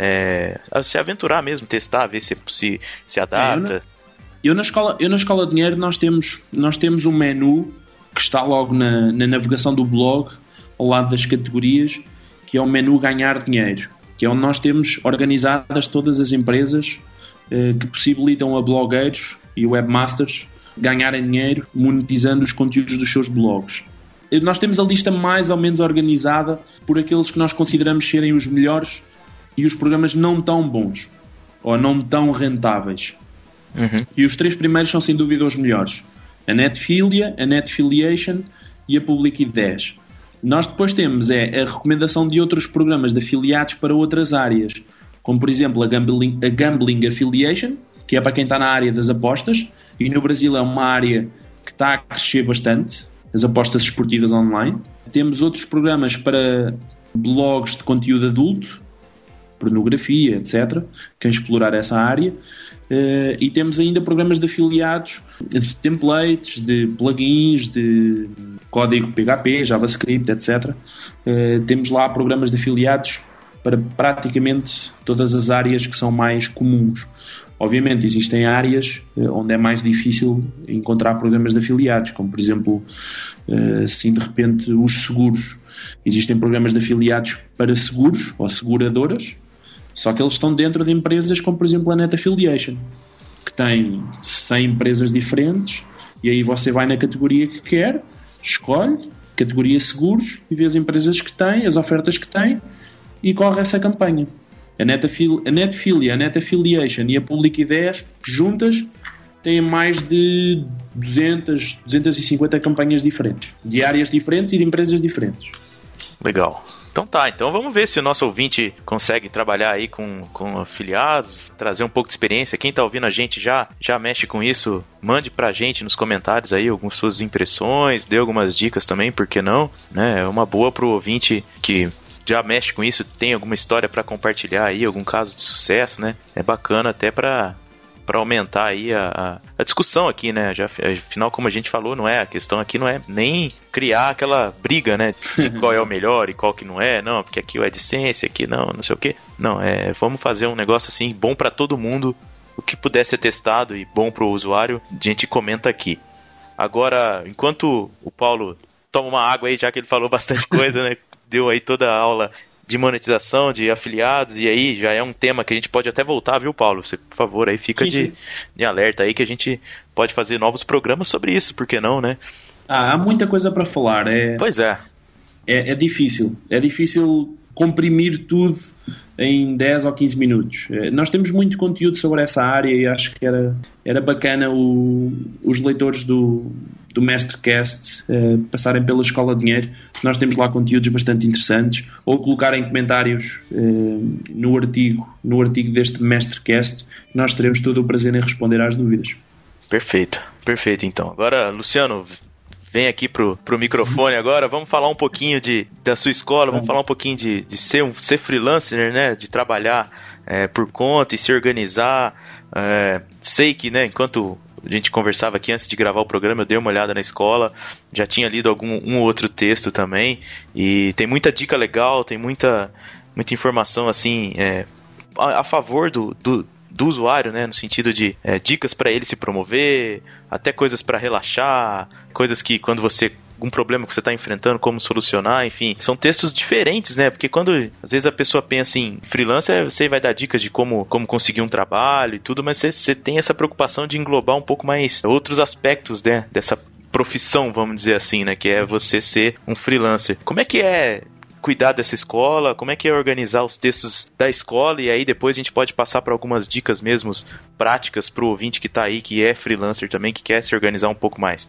é, se aventurar mesmo, testar, ver se se, se adapta? É, eu, na, eu, na escola, eu na Escola Dinheiro nós temos, nós temos um menu que está logo na, na navegação do blog, ao lado das categorias, que é o menu Ganhar Dinheiro, que é onde nós temos organizadas todas as empresas eh, que possibilitam a blogueiros e webmasters ganharem dinheiro monetizando os conteúdos dos seus blogs. E nós temos a lista mais ou menos organizada por aqueles que nós consideramos serem os melhores e os programas não tão bons ou não tão rentáveis. Uhum. E os três primeiros são sem dúvida os melhores: a Netfilia, a Netfiliation e a Public dez. Nós depois temos é, a recomendação de outros programas de afiliados para outras áreas, como por exemplo a Gambling, a Gambling Affiliation, que é para quem está na área das apostas, e no Brasil é uma área que está a crescer bastante, as apostas esportivas online. Temos outros programas para blogs de conteúdo adulto, pornografia, etcétera, quem explorar essa área. Uh, e temos ainda programas de afiliados, de templates, de plugins, de código P H P, JavaScript, etcétera. Uh, temos lá programas de afiliados para praticamente todas as áreas que são mais comuns. Obviamente existem áreas uh, onde é mais difícil encontrar programas de afiliados, como por exemplo, uh, assim de repente os seguros. Existem programas de afiliados para seguros ou seguradoras, só que eles estão dentro de empresas como, por exemplo, a Net Affiliation, que tem cem empresas diferentes, e aí você vai na categoria que quer, escolhe, categoria seguros, e vê as empresas que tem, as ofertas que tem, e corre essa campanha. A Net, Affili- a Netfilia, a Net Affiliation e a Public dez, juntas, têm mais de duzentas, duzentas e cinquenta campanhas diferentes, de áreas diferentes e de empresas diferentes. Legal. Então tá, então vamos ver se o nosso ouvinte consegue trabalhar aí com, com afiliados, trazer um pouco de experiência. Quem tá ouvindo a gente já, já mexe com isso, mande pra gente nos comentários aí algumas suas impressões, dê algumas dicas também, por que não? Né? É uma boa pro ouvinte que já mexe com isso, tem alguma história pra compartilhar aí, algum caso de sucesso, né? É bacana até pra para aumentar aí a, a, a discussão aqui, né? Já, afinal, como a gente falou, não é, a questão aqui não é nem criar aquela briga, né? De qual é o melhor e qual que não é, não, porque aqui é de ciência, aqui não, não sei o quê. Não, é, vamos fazer um negócio assim, bom para todo mundo, o que puder ser testado e bom pro usuário, a gente comenta aqui. Agora, enquanto o Paulo toma uma água aí, já que ele falou bastante coisa, né? Deu aí toda a aula de monetização, de afiliados, e aí já é um tema que a gente pode até voltar, viu, Paulo? Você, por favor, aí fica sim, de, sim. de alerta aí que a gente pode fazer novos programas sobre isso, por que não, né? Ah, há muita coisa para falar. É, pois é. é. É difícil. É difícil comprimir tudo em dez ou quinze minutos. Nós temos muito conteúdo sobre essa área e acho que era, era bacana o, os leitores do, do MestreCast eh, passarem pela Escola de Dinheiro. Nós temos lá conteúdos bastante interessantes, ou colocarem comentários eh, no artigo, no artigo deste MestreCast. Nós teremos todo o prazer em responder às dúvidas. Perfeito, perfeito então. Agora, Luciano, vem aqui pro, pro microfone agora, vamos falar um pouquinho de, da sua escola, vamos falar um pouquinho de, de ser, um, ser freelancer, né, de trabalhar é, por conta e se organizar. É, sei que, né, enquanto a gente conversava aqui antes de gravar o programa, eu dei uma olhada na escola, já tinha lido algum um outro texto também, e tem muita dica legal, tem muita, muita informação assim, é, a, a favor do, do do usuário, né, no sentido de é, dicas para ele se promover, até coisas para relaxar, coisas que quando você, algum problema que você está enfrentando, como solucionar, enfim, são textos diferentes, né, porque quando às vezes a pessoa pensa em freelancer, você vai dar dicas de como, como conseguir um trabalho e tudo, mas você, você tem essa preocupação de englobar um pouco mais outros aspectos, né, dessa profissão, vamos dizer assim, né, que é você ser um freelancer. Como é que é cuidar dessa escola, como é que é organizar os textos da escola, e aí depois a gente pode passar para algumas dicas mesmo práticas para o ouvinte que está aí, que é freelancer também, que quer se organizar um pouco mais.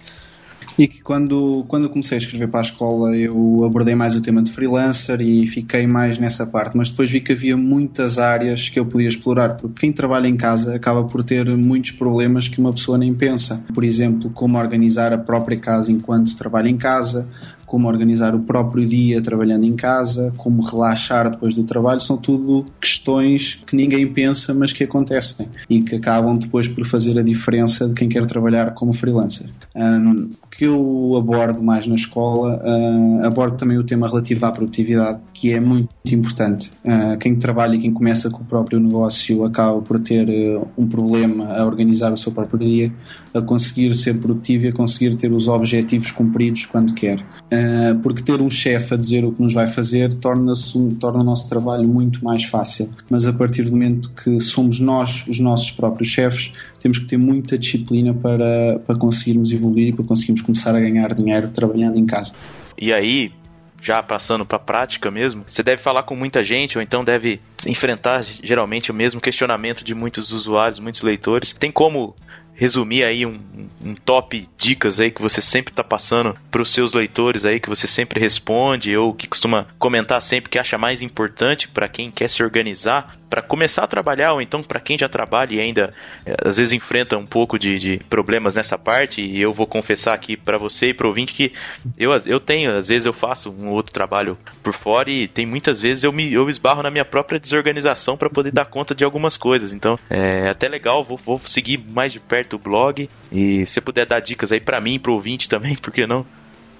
E que quando, quando eu comecei a escrever para a escola eu abordei mais o tema de freelancer e fiquei mais nessa parte, mas depois vi que havia muitas áreas que eu podia explorar, porque quem trabalha em casa acaba por ter muitos problemas que uma pessoa nem pensa. Por exemplo, como organizar a própria casa enquanto trabalha em casa, como organizar o próprio dia trabalhando em casa, como relaxar depois do trabalho, são tudo questões que ninguém pensa, mas que acontecem e que acabam depois por fazer a diferença de quem quer trabalhar como freelancer. Um, que eu abordo mais na escola, uh, abordo também o tema relativo à produtividade, que é muito importante. Uh, quem trabalha e quem começa com o próprio negócio acaba por ter uh, um problema a organizar o seu próprio dia, a conseguir ser produtivo e a conseguir ter os objetivos cumpridos quando quer. Uh, porque ter um chefe a dizer o que nos vai fazer torna-se, torna o nosso trabalho muito mais fácil. Mas a partir do momento que somos nós os nossos próprios chefes, temos que ter muita disciplina para, para conseguirmos evoluir e para conseguirmos começar a ganhar dinheiro trabalhando em casa. E aí, já passando para a prática mesmo, você deve falar com muita gente, ou então deve enfrentar geralmente o mesmo questionamento de muitos usuários, muitos leitores. Tem como resumir aí um, um top dicas aí que você sempre está passando para os seus leitores aí, que você sempre responde ou que costuma comentar sempre que acha mais importante para quem quer se organizar para começar a trabalhar, ou então para quem já trabalha e ainda é, às vezes enfrenta um pouco de, de problemas nessa parte? E eu vou confessar aqui para você e para o ouvinte que eu, eu tenho, às vezes eu faço um outro trabalho por fora e tem muitas vezes eu me eu esbarro na minha própria desorganização para poder dar conta de algumas coisas. Então é até legal, vou, vou seguir mais de perto o blog, e se você puder dar dicas aí para mim e para o ouvinte também, por que não?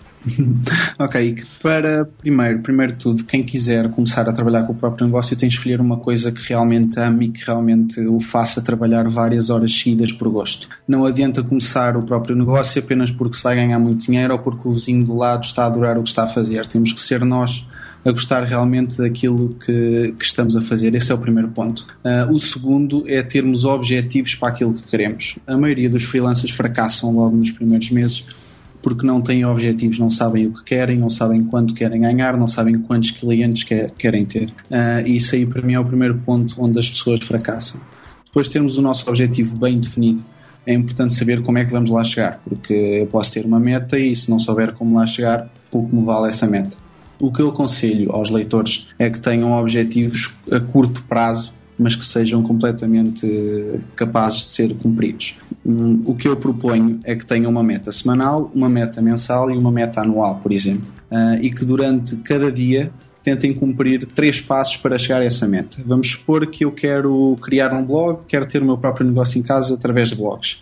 Ok, para primeiro, primeiro de tudo, quem quiser começar a trabalhar com o próprio negócio tem de escolher uma coisa que realmente ame e que realmente o faça trabalhar várias horas seguidas por gosto. Não adianta começar o próprio negócio apenas porque se vai ganhar muito dinheiro ou porque o vizinho do lado está a adorar o que está a fazer. Temos que ser nós a gostar realmente daquilo que, que estamos a fazer. Esse é o primeiro ponto. Uh, o segundo é termos objetivos para aquilo que queremos. A maioria dos freelancers fracassam logo nos primeiros meses porque não têm objetivos, não sabem o que querem, não sabem quanto querem ganhar, não sabem quantos clientes quer, querem ter. Uh, e isso aí para mim é o primeiro ponto onde as pessoas fracassam. Depois de termos o nosso objetivo bem definido, é importante saber como é que vamos lá chegar, porque eu posso ter uma meta e se não souber como lá chegar, pouco me vale essa meta. O que eu aconselho aos leitores é que tenham objetivos a curto prazo, mas que sejam completamente capazes de ser cumpridos. O que eu proponho é que tenham uma meta semanal, uma meta mensal e uma meta anual, por exemplo, e que durante cada dia tentem cumprir três passos para chegar a essa meta. Vamos supor que eu quero criar um blog, quero ter o meu próprio negócio em casa através de blogs.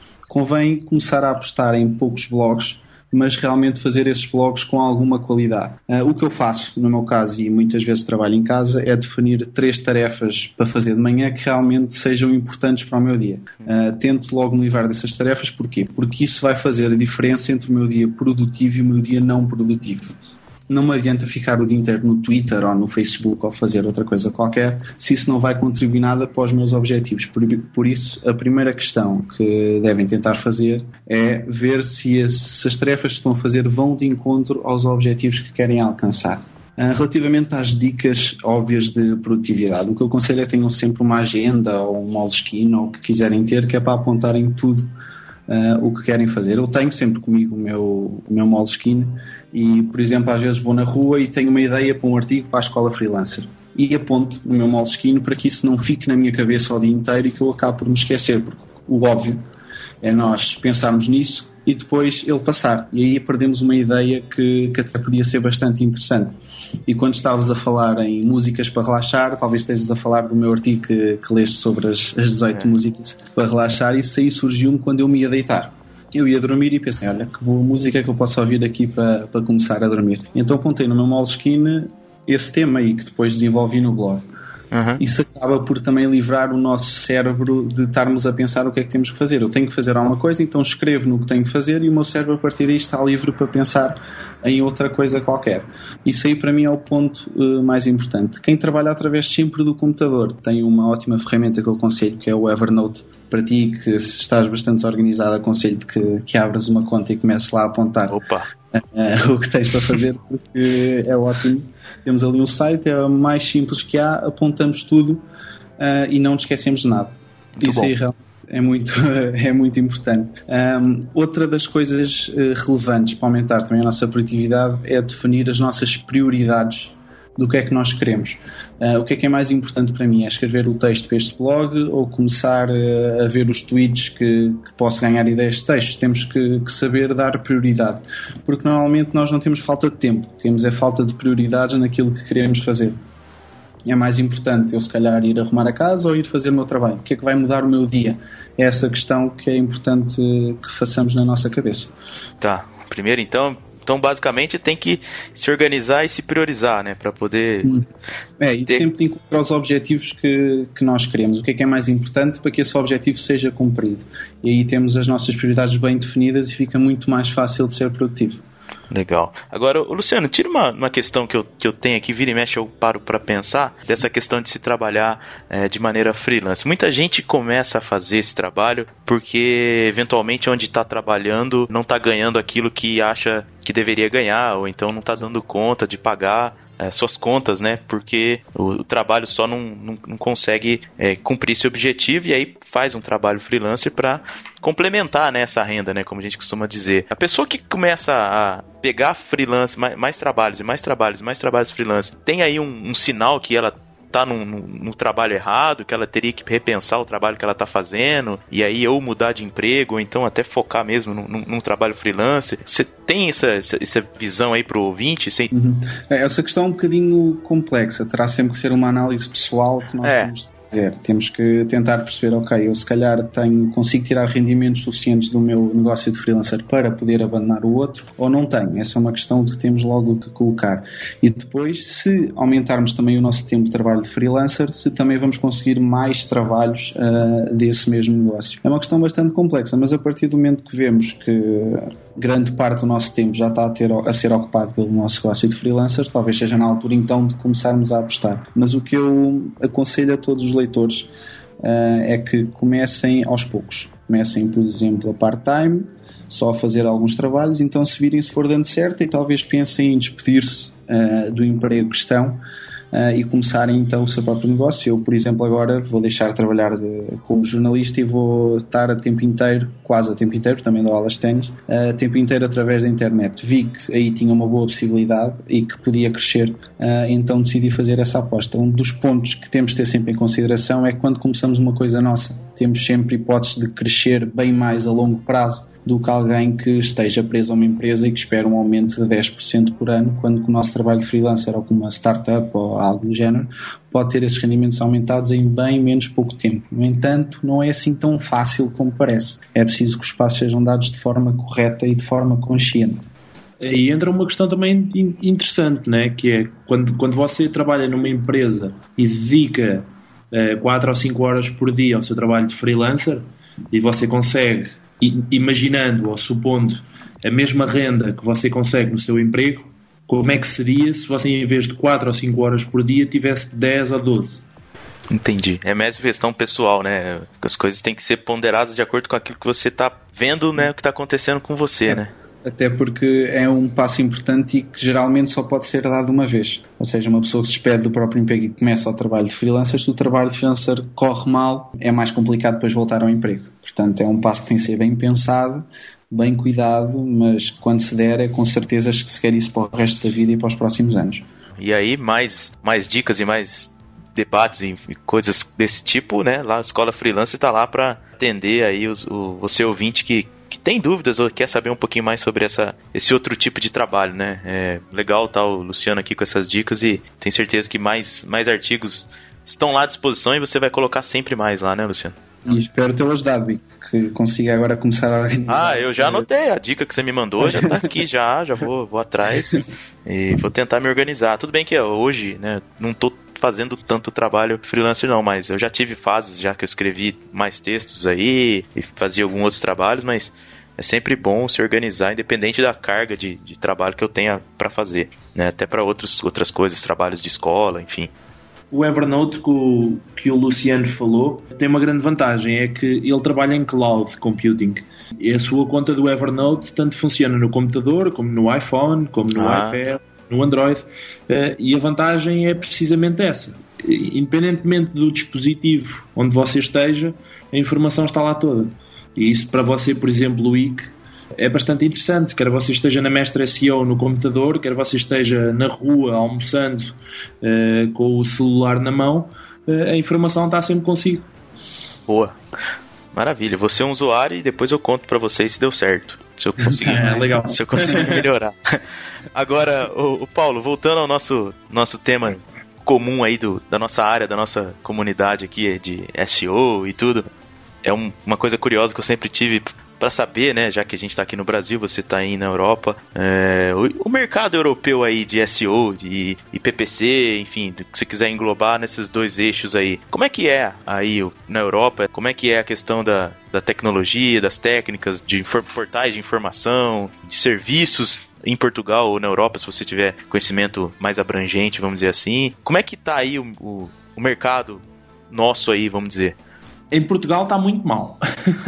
Convém começar a apostar em poucos blogs, mas realmente fazer esses blogs com alguma qualidade. Uh, o que eu faço, no meu caso, e muitas vezes trabalho em casa, é definir três tarefas para fazer de manhã que realmente sejam importantes para o meu dia. Uh, tento logo me livrar dessas tarefas, porquê? Porque isso vai fazer a diferença entre o meu dia produtivo e o meu dia não produtivo. Não me adianta ficar o dia inteiro no Twitter ou no Facebook ou fazer outra coisa qualquer se isso não vai contribuir nada para os meus objetivos. Por, por isso, a primeira questão que devem tentar fazer é ver se as, se as tarefas que estão a fazer vão de encontro aos objetivos que querem alcançar. Uh, relativamente às dicas óbvias de produtividade, o que eu aconselho é que tenham sempre uma agenda ou um Moleskine ou o que quiserem ter, que é para apontarem tudo Uh, o que querem fazer. Eu tenho sempre comigo o meu, o meu Moleskine e, por exemplo, às vezes vou na rua e tenho uma ideia para um artigo para a escola freelancer e aponto no meu Moleskine para que isso não fique na minha cabeça o dia inteiro e que eu acabe por me esquecer, porque o óbvio é nós pensarmos nisso e depois ele passar, e aí perdemos uma ideia que, que até podia ser bastante interessante. E quando estavas a falar em músicas para relaxar, talvez estejas a falar do meu artigo que, que leste sobre as, as dezoito é. músicas para relaxar, isso aí surgiu-me quando eu me ia deitar. Eu ia dormir e pensei, olha, que boa música que eu posso ouvir aqui para, para começar a dormir. Então apontei no meu Moleskine esse tema aí, que depois desenvolvi no blog. Uhum. Isso acaba por também livrar o nosso cérebro de estarmos a pensar o que é que temos que fazer. Eu tenho que fazer alguma coisa, então escrevo no que tenho que fazer e o meu cérebro a partir daí está livre para pensar em outra coisa qualquer. Isso aí para mim é o ponto uh, mais importante. Quem trabalha através sempre do computador tem uma ótima ferramenta que eu aconselho, que é o Evernote. Para ti, que se estás bastante organizado, aconselho-te que, que abras uma conta e comeces lá a apontar uh, o que tens para fazer, porque é ótimo. Temos ali um site, é o mais simples que há, apontamos tudo uh, e não nos esquecemos de nada. Muito Isso bom. Aí realmente é muito, é muito importante. Um, outra das coisas uh, relevantes para aumentar também a nossa produtividade é definir as nossas prioridades do que é que nós queremos. Uh, o que é que é mais importante para mim? É escrever o texto para este blog ou começar uh, a ver os tweets que, que posso ganhar ideias de textos? Temos que, que saber dar prioridade, porque normalmente nós não temos falta de tempo, temos é falta de prioridades naquilo que queremos fazer. É mais importante eu se calhar ir arrumar a casa ou ir fazer o meu trabalho. O que é que vai mudar o meu dia? É essa questão que é importante que façamos na nossa cabeça. Tá, primeiro então... Então, basicamente, tem que se organizar e se priorizar, né? Para poder... É, e ter... sempre encontrar os objetivos que, que nós queremos. O que é que é mais importante para que esse objetivo seja cumprido. E aí temos as nossas prioridades bem definidas e fica muito mais fácil de ser produtivo. Legal. Agora, Luciano, tira uma, uma questão que eu, que eu tenho aqui, vira e mexe, eu paro para pensar, dessa questão de se trabalhar é, de maneira freelance. Muita gente começa a fazer esse trabalho porque, eventualmente, onde está trabalhando não está ganhando aquilo que acha que deveria ganhar, ou então não está dando conta de pagar É, suas contas, né? Porque o, o trabalho só não, não, não consegue é, cumprir esse objetivo e aí faz um trabalho freelancer para complementar, né, essa renda, né? Como a gente costuma dizer. A pessoa que começa a pegar freelance, mais, mais trabalhos e mais trabalhos e mais trabalhos freelance, tem aí um, um sinal que ela tá no, no, no trabalho errado, que ela teria que repensar o trabalho que ela tá fazendo, e aí ou mudar de emprego, ou então até focar mesmo num, num trabalho freelance. Você tem essa, essa, essa visão aí pro ouvinte? Você... Uhum. É, essa questão é um bocadinho complexa, terá sempre que ser uma análise pessoal que nós é. temos de fazer. Temos que tentar perceber, ok, eu se calhar tenho, consigo tirar rendimentos suficientes do meu negócio de freelancer para poder abandonar o outro, ou não tenho. Essa é uma questão que temos logo que colocar. E depois, se aumentarmos também o nosso tempo de trabalho de freelancer, se também vamos conseguir mais trabalhos uh, desse mesmo negócio. É uma questão bastante complexa, mas a partir do momento que vemos que grande parte do nosso tempo já está a, ter, a ser ocupado pelo nosso negócio de freelancer, talvez seja na altura então de começarmos a apostar. Mas o que eu aconselho a todos os leitores uh, é que comecem aos poucos. Comecem, por exemplo, a part-time, só a fazer alguns trabalhos, então se virem se for dando certo e talvez pensem em despedir-se uh, do emprego que estão uh, e começarem então o seu próprio negócio. Eu, por exemplo, agora vou deixar de trabalhar de, como jornalista e vou estar a tempo inteiro, quase a tempo inteiro, também dou aulas de ténis, a tempo inteiro através da internet. Vi que aí tinha uma boa possibilidade e que podia crescer, uh, então decidi fazer essa aposta. Um dos pontos que temos de ter sempre em consideração é que quando começamos uma coisa nossa, temos sempre hipóteses de crescer bem mais a longo prazo do que alguém que esteja preso a uma empresa e que espera um aumento de dez por cento por ano, quando o nosso trabalho de freelancer ou com uma startup ou algo do género pode ter esses rendimentos aumentados em bem menos pouco tempo. No entanto, não é assim tão fácil como parece. É preciso que os passos sejam dados de forma correta e de forma consciente. Aí entra uma questão também interessante, né? Que é quando, quando você trabalha numa empresa e dedica uh, quatro ou cinco horas por dia ao seu trabalho de freelancer e você consegue, imaginando ou supondo a mesma renda que você consegue no seu emprego, como é que seria se você, em vez de quatro ou cinco horas por dia, tivesse dez ou doze? Entendi. É mesmo questão pessoal, né? As coisas têm que ser ponderadas de acordo com aquilo que você está vendo, né? O que está acontecendo com você, é. né? Até porque é um passo importante e que geralmente só pode ser dado uma vez. Ou seja, uma pessoa que se despede do próprio emprego e começa o trabalho de freelancer, se o trabalho de freelancer corre mal, é mais complicado depois voltar ao emprego. Portanto, é um passo que tem que ser bem pensado, bem cuidado, mas quando se der é com certeza que se quer isso para o resto da vida e para os próximos anos. E aí, mais, mais dicas e mais debates e coisas desse tipo, né? Lá a Escola Freelancer está lá para atender aí os, o, você ouvinte que que tem dúvidas ou quer saber um pouquinho mais sobre essa, esse outro tipo de trabalho, né? É legal estar o Luciano aqui com essas dicas e tenho certeza que mais, mais artigos estão lá à disposição e você vai colocar sempre mais lá, né, Luciano? E espero tê-lo ajudado e que consiga agora começar a organizar. Ah, eu já anotei a dica que você me mandou, já tá aqui já, já vou, vou atrás e vou tentar me organizar. Tudo bem que hoje, né, não tô fazendo tanto trabalho freelancer não, mas eu já tive fases já que eu escrevi mais textos aí e fazia alguns outros trabalhos, mas é sempre bom se organizar independente da carga de, de trabalho que eu tenha para fazer, né, até para outras coisas, trabalhos de escola, enfim. O Evernote que o, que o Luciano falou tem uma grande vantagem, é que ele trabalha em cloud computing. E a sua conta do Evernote tanto funciona no computador, como no iPhone, como no ah. iPad, no Android. E a vantagem é precisamente essa. Independentemente do dispositivo onde você esteja, a informação está lá toda. E isso para você, por exemplo, o I C, é bastante interessante, quer você esteja na Mestre S E O no computador, quer você esteja na rua almoçando uh, com o celular na mão, uh, a informação está sempre consigo. Boa, maravilha, você é um usuário e depois eu conto para vocês se deu certo, se eu conseguir, é, legal. se eu conseguir melhorar. Agora, o, o Paulo, voltando ao nosso, nosso tema comum aí do, da nossa área, da nossa comunidade aqui de S E O e tudo, é um, uma coisa curiosa que eu sempre tive para saber, né, já que a gente está aqui no Brasil, você está aí na Europa, é, o, o mercado europeu aí de S E O de, e P P C, enfim, do que você quiser englobar nesses dois eixos aí, como é que é aí na Europa, como é que é a questão da, da tecnologia, das técnicas, de infor, portais de informação, de serviços em Portugal ou na Europa, se você tiver conhecimento mais abrangente, vamos dizer assim, como é que está aí o, o, o mercado nosso aí, vamos dizer? Em Portugal está muito mal.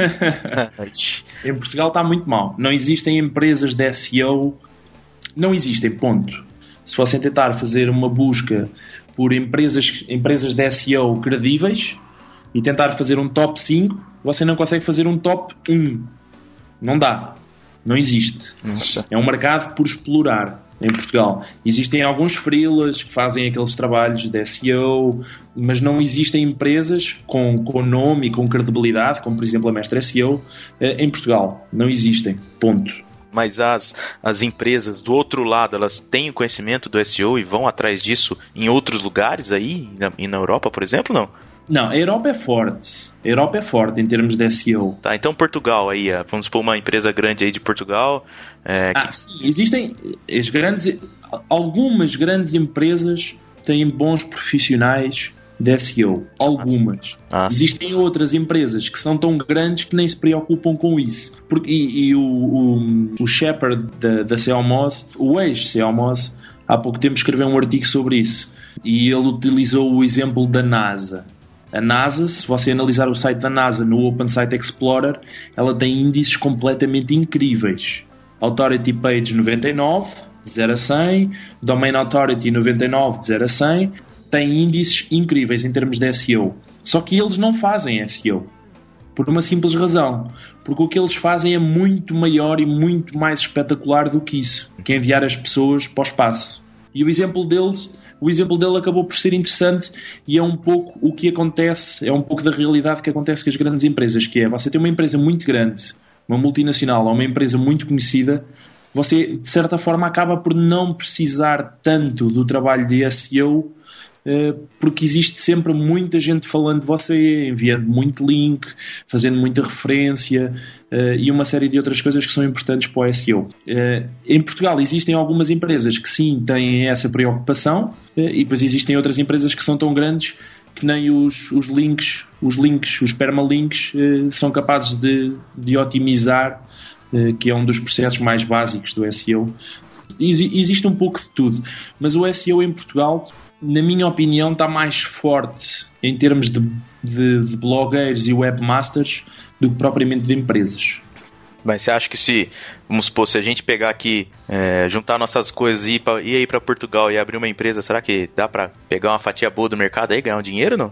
Em Portugal está muito mal. Não existem empresas de S E O. Não existem, ponto. Se você tentar fazer uma busca por empresas, empresas de S E O credíveis e tentar fazer um top cinco, você não consegue fazer um top um. Não dá. Não existe. Nossa. É um mercado por explorar em Portugal. Existem alguns freelas que fazem aqueles trabalhos de S E O, mas não existem empresas com, com nome e com credibilidade, como por exemplo a Mestre S E O, em Portugal. Não existem. Ponto. Mas as, as empresas do outro lado, elas têm o conhecimento do S E O e vão atrás disso em outros lugares aí, na, na Europa, por exemplo, não? Não, a Europa é forte. A Europa é forte em termos de S E O. Tá, então Portugal aí, vamos supor uma empresa grande aí de Portugal. É, ah, que... sim, existem as grandes, algumas grandes empresas têm bons profissionais de S E O. Algumas. Ah, existem outras empresas que são tão grandes que nem se preocupam com isso. Porque, e, e o, o, o Shepard da, da C E O M O S, o ex-C E O M O S, há pouco tempo escreveu um artigo sobre isso. E ele utilizou o exemplo da NASA. A NASA, se você analisar o site da NASA no Open Site Explorer, ela tem índices completamente incríveis. Authority Page noventa e nove, de zero a cem, Domain Authority noventa e nove, de zero a cem, tem índices incríveis em termos de S E O. Só que eles não fazem S E O. Por uma simples razão. Porque o que eles fazem é muito maior e muito mais espetacular do que isso. Que é enviar as pessoas para o espaço. E o exemplo deles... O exemplo dele acabou por ser interessante e é um pouco o que acontece, é um pouco da realidade que acontece com as grandes empresas, que é, você tem uma empresa muito grande, uma multinacional ou uma empresa muito conhecida, você, de certa forma, acaba por não precisar tanto do trabalho de S E O, porque existe sempre muita gente falando de você, enviando muito link, fazendo muita referência e uma série de outras coisas que são importantes para o S E O. Em Portugal existem algumas empresas que sim têm essa preocupação e depois existem outras empresas que são tão grandes que nem os, os links, os links, os permalinks são capazes de, de otimizar, que é um dos processos mais básicos do S E O. Existe um pouco de tudo, mas o S E O em Portugal, na minha opinião, está mais forte em termos de, de, de blogueiros e webmasters do que propriamente de empresas. Mas você acha que se, vamos supor, se a gente pegar aqui, é, juntar nossas coisas e ir, pra, ir aí para Portugal e abrir uma empresa, será que dá para pegar uma fatia boa do mercado aí, ganhar um dinheiro, não?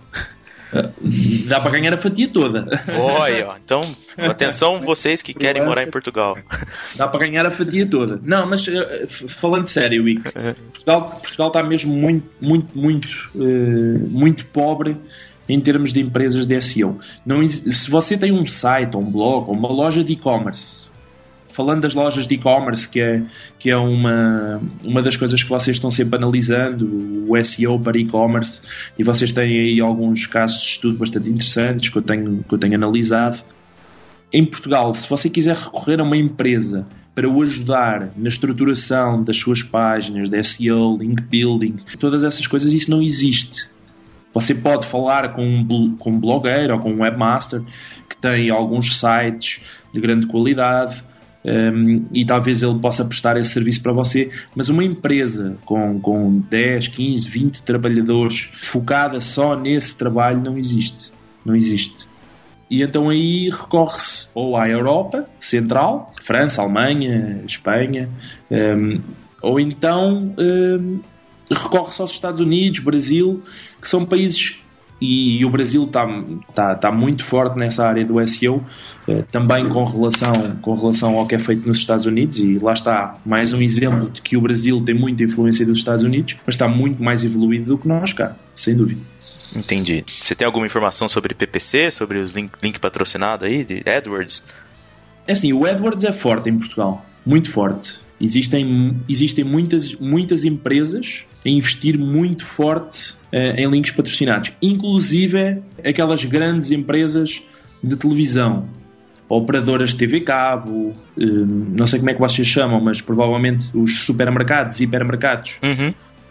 Dá para ganhar a fatia toda. Olha, ó. Então, atenção vocês que querem morar em Portugal. Dá para ganhar a fatia toda. Não, mas falando sério, Wick, Portugal, Portugal está mesmo muito, muito, muito, uh, muito pobre em termos de empresas de S E O. Não, se você tem um site, ou um blog, ou uma loja de e-commerce, falando das lojas de e-commerce, que é, que é uma, uma das coisas que vocês estão sempre analisando, o S E O para e-commerce, e vocês têm aí alguns casos de estudo bastante interessantes que eu tenho, que eu tenho analisado. Em Portugal, se você quiser recorrer a uma empresa para o ajudar na estruturação das suas páginas de S E O, link building, todas essas coisas, isso não existe. Você pode falar com um, com um blogueiro ou com um webmaster que tem alguns sites de grande qualidade, Um, e talvez ele possa prestar esse serviço para você, mas uma empresa com, com dez, quinze, vinte trabalhadores focada só nesse trabalho não existe, não existe. E então aí recorre-se ou à Europa Central, França, Alemanha, Espanha, um, ou então um, recorre-se aos Estados Unidos, Brasil, que são países. E, e o Brasil está tá, tá muito forte nessa área do S E O, eh, também com relação, com relação ao que é feito nos Estados Unidos, e lá está mais um exemplo de que o Brasil tem muita influência dos Estados Unidos, mas está muito mais evoluído do que nós cá, sem dúvida. Entendi. Você tem alguma informação sobre P P C, sobre os link, link patrocinado aí, de AdWords? É assim, o AdWords é forte em Portugal, muito forte. Existem, existem muitas, muitas empresas a investir muito forte uh, em links patrocinados, inclusive aquelas grandes empresas de televisão, operadoras de T V cabo, uh, não sei como é que vocês chamam, mas provavelmente os supermercados, hipermercados, uhum.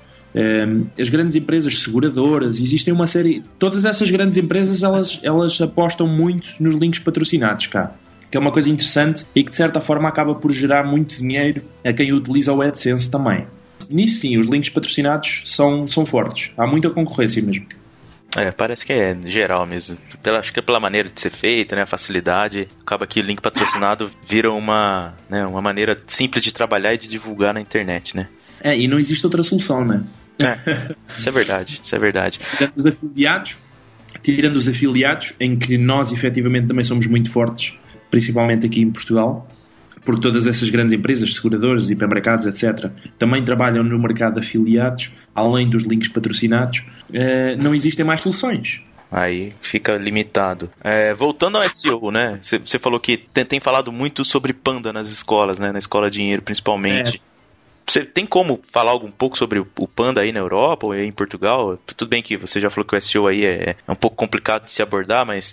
uh, as grandes empresas seguradoras, existem uma série, todas essas grandes empresas elas, elas apostam muito nos links patrocinados cá, que é uma coisa interessante e que de certa forma acaba por gerar muito dinheiro a quem utiliza o AdSense também. Nisso sim, os links patrocinados são, são fortes, há muita concorrência mesmo. É, parece que é geral mesmo, pela, acho que é pela maneira de ser feita, né, a facilidade, acaba que o link patrocinado vira uma, né, uma maneira simples de trabalhar e de divulgar na internet, né? É, e não existe outra solução, né? É, isso é verdade, isso é verdade. Tirando os afiliados, tirando os afiliados, em que nós efetivamente também somos muito fortes, principalmente aqui em Portugal, porque todas essas grandes empresas, seguradoras, hipermercados, etcétera, também trabalham no mercado de afiliados, além dos links patrocinados, uh, não existem mais soluções. Aí fica limitado. É, voltando ao S E O, né? Você falou que tem, tem falado muito sobre Panda nas escolas, né? Na escola Dinheiro, principalmente. Você é. tem como falar um pouco sobre o, o Panda aí na Europa ou aí em Portugal? Tudo bem que você já falou que o S E O aí é, é um pouco complicado de se abordar, mas...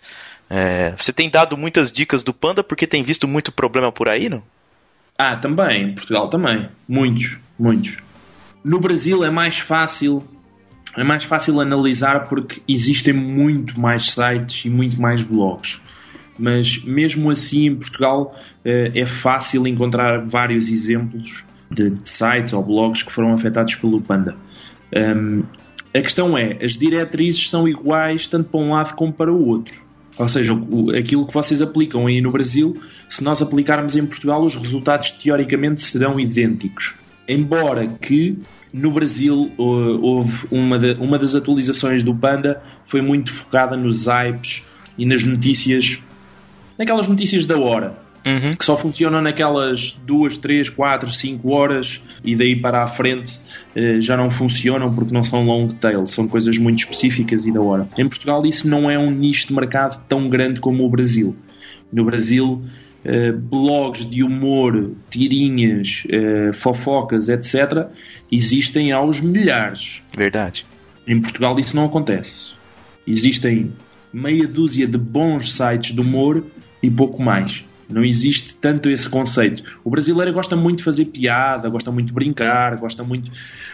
É, você tem dado muitas dicas do Panda porque tem visto muito problema por aí, não? Ah, também. Em Portugal também. Muitos, muitos. No Brasil é mais fácil, é mais fácil analisar porque existem muito mais sites e muito mais blogs. Mas mesmo assim em Portugal é fácil encontrar vários exemplos de, de sites ou blogs que foram afetados pelo Panda. Um, a questão é, as diretrizes são iguais tanto para um lado como para o outro. Ou seja, aquilo que vocês aplicam aí no Brasil, se nós aplicarmos em Portugal, os resultados teoricamente serão idênticos. Embora que no Brasil houve uma, de, uma das atualizações do Panda foi muito focada nos hypes e nas notícias, naquelas notícias da hora. Uhum. Que só funcionam naquelas duas, três, quatro, cinco horas e daí para a frente eh, já não funcionam porque não são long tail, são coisas muito específicas e da hora. Em Portugal isso não é um nicho de mercado tão grande como o Brasil. No Brasil uh, blogs de humor, tirinhas, uh, fofocas, etcétera, existem aos milhares. Verdade. Em Portugal isso não acontece. Existem meia dúzia de bons sites de humor e pouco mais. Não existe tanto esse conceito. O brasileiro gosta muito de fazer piada, gosta muito de brincar, gosta muito...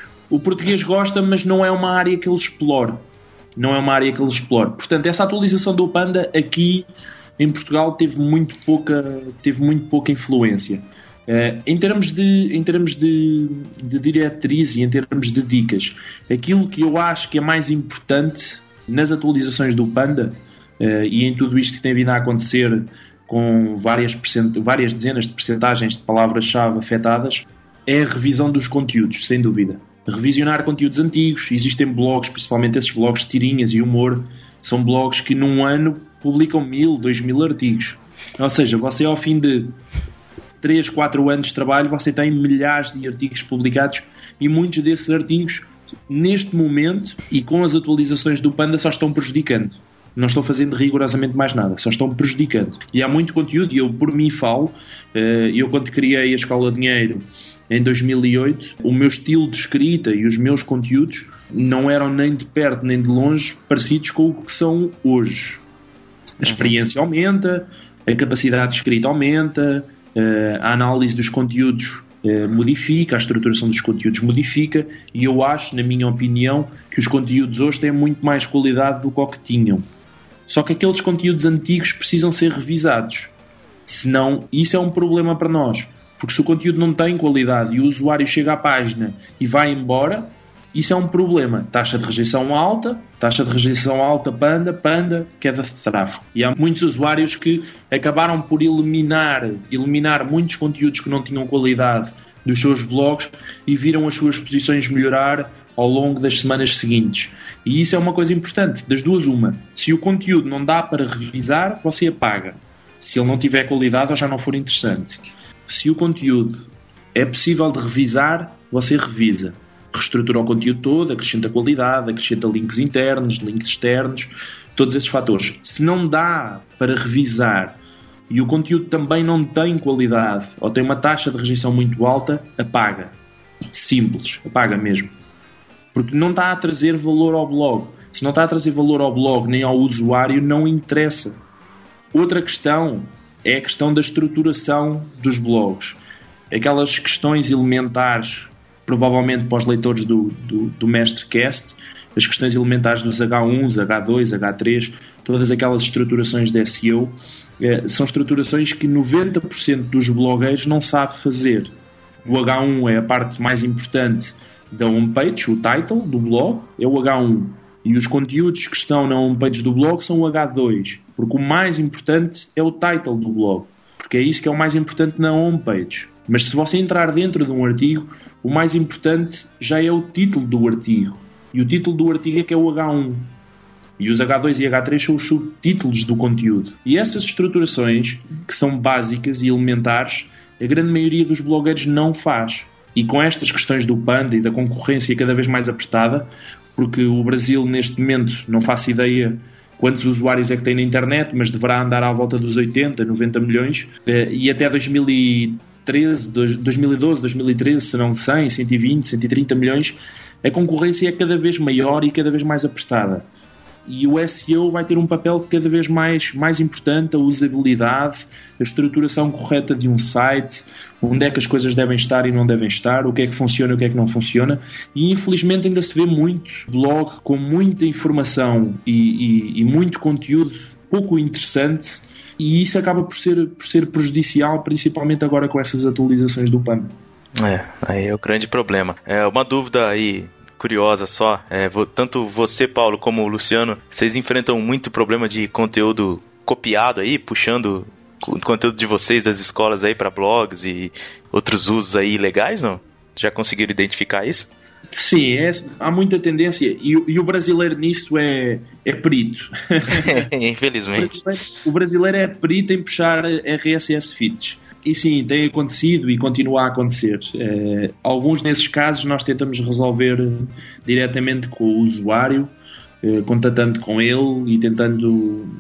O português gosta, mas não é uma área que ele explore. Não é uma área que ele explore. Portanto, essa atualização do Panda aqui em Portugal teve muito pouca, teve muito pouca influência. Uh, em termos, de, em termos de, de diretriz e em termos de dicas, aquilo que eu acho que é mais importante nas atualizações do Panda uh, e em tudo isto que tem vindo a acontecer com várias, percent... várias dezenas de percentagens de palavras-chave afetadas, é a revisão dos conteúdos, sem dúvida. Revisionar conteúdos antigos. Existem blogs, principalmente esses blogs de tirinhas e humor, são blogs que num ano publicam mil, dois mil artigos. Ou seja, você ao fim de três, quatro anos de trabalho, você tem milhares de artigos publicados e muitos desses artigos, neste momento e com as atualizações do Panda, só estão prejudicando. Não estão fazendo rigorosamente mais nada, só estão prejudicando. E há muito conteúdo, e eu por mim falo, eu quando criei a Escola Dinheiro em dois mil e oito, o meu estilo de escrita e os meus conteúdos não eram nem de perto nem de longe parecidos com o que são hoje. A experiência aumenta, a capacidade de escrita aumenta, a análise dos conteúdos modifica, a estruturação dos conteúdos modifica, e eu acho, na minha opinião, que os conteúdos hoje têm muito mais qualidade do que o que tinham. Só que aqueles conteúdos antigos precisam ser revisados. Senão, isso é um problema para nós. Porque se o conteúdo não tem qualidade e o usuário chega à página e vai embora, isso é um problema. Taxa de rejeição alta, taxa de rejeição alta, panda, panda, queda de tráfego. E há muitos usuários que acabaram por eliminar, eliminar muitos conteúdos que não tinham qualidade dos seus blogs e viram as suas posições melhorar ao longo das semanas seguintes. E isso é uma coisa importante. Das duas, uma. Se o conteúdo não dá para revisar, você apaga. Se ele não tiver qualidade ou já não for interessante. Se o conteúdo é possível de revisar, você revisa. Reestrutura o conteúdo todo, acrescenta qualidade, acrescenta links internos, links externos, todos esses fatores. Se não dá para revisar e o conteúdo também não tem qualidade ou tem uma taxa de rejeição muito alta, apaga. Simples, apaga mesmo. Porque não está a trazer valor ao blog. Se não está a trazer valor ao blog nem ao usuário, não interessa. Outra questão é a questão da estruturação dos blogs. Aquelas questões elementares, provavelmente para os leitores do, do, do MestreCast, as questões elementares dos agá um, agá dois, agá três, todas aquelas estruturações de S E O, eh, são estruturações que noventa por cento dos blogueiros não sabe fazer. O agá um é a parte mais importante da homepage, o title do blog é o agá um. E os conteúdos que estão na homepage do blog são o agá dois. Porque o mais importante é o title do blog. Porque é isso que é o mais importante na homepage. Mas se você entrar dentro de um artigo, o mais importante já é o título do artigo. E o título do artigo é que é o agá um. E os agá dois e agá três são os subtítulos do conteúdo. E essas estruturações, que são básicas e elementares, a grande maioria dos blogueiros não faz. E com estas questões do Panda e da concorrência cada vez mais apertada, porque o Brasil neste momento, não faço ideia quantos usuários é que tem na internet, mas deverá andar à volta dos oitenta, noventa milhões, e até dois mil e treze, dois mil e doze, dois mil e treze serão cem, cento e vinte, cento e trinta milhões, a concorrência é cada vez maior e cada vez mais apertada. E o S E O vai ter um papel cada vez mais, mais importante, a usabilidade, a estruturação correta de um site, onde é que as coisas devem estar e não devem estar, o que é que funciona e o que é que não funciona. E infelizmente ainda se vê muito blog com muita informação e, e, e muito conteúdo pouco interessante, e isso acaba por ser, por ser prejudicial, principalmente agora com essas atualizações do Panda. É, aí é o grande problema. É uma dúvida aí curiosa só, é, tanto você, Paulo, como o Luciano, vocês enfrentam muito problema de conteúdo copiado aí, puxando o conteúdo de vocês das escolas aí para blogs e outros usos aí legais, não? Já conseguiram identificar isso? Sim, é, há muita tendência e, e o brasileiro nisso é, é perito. Infelizmente. O brasileiro, o brasileiro é perito em puxar R S S feeds. E sim, tem acontecido e continua a acontecer. Uh, alguns desses casos nós tentamos resolver uh, diretamente com o usuário, uh, contatando com ele e tentando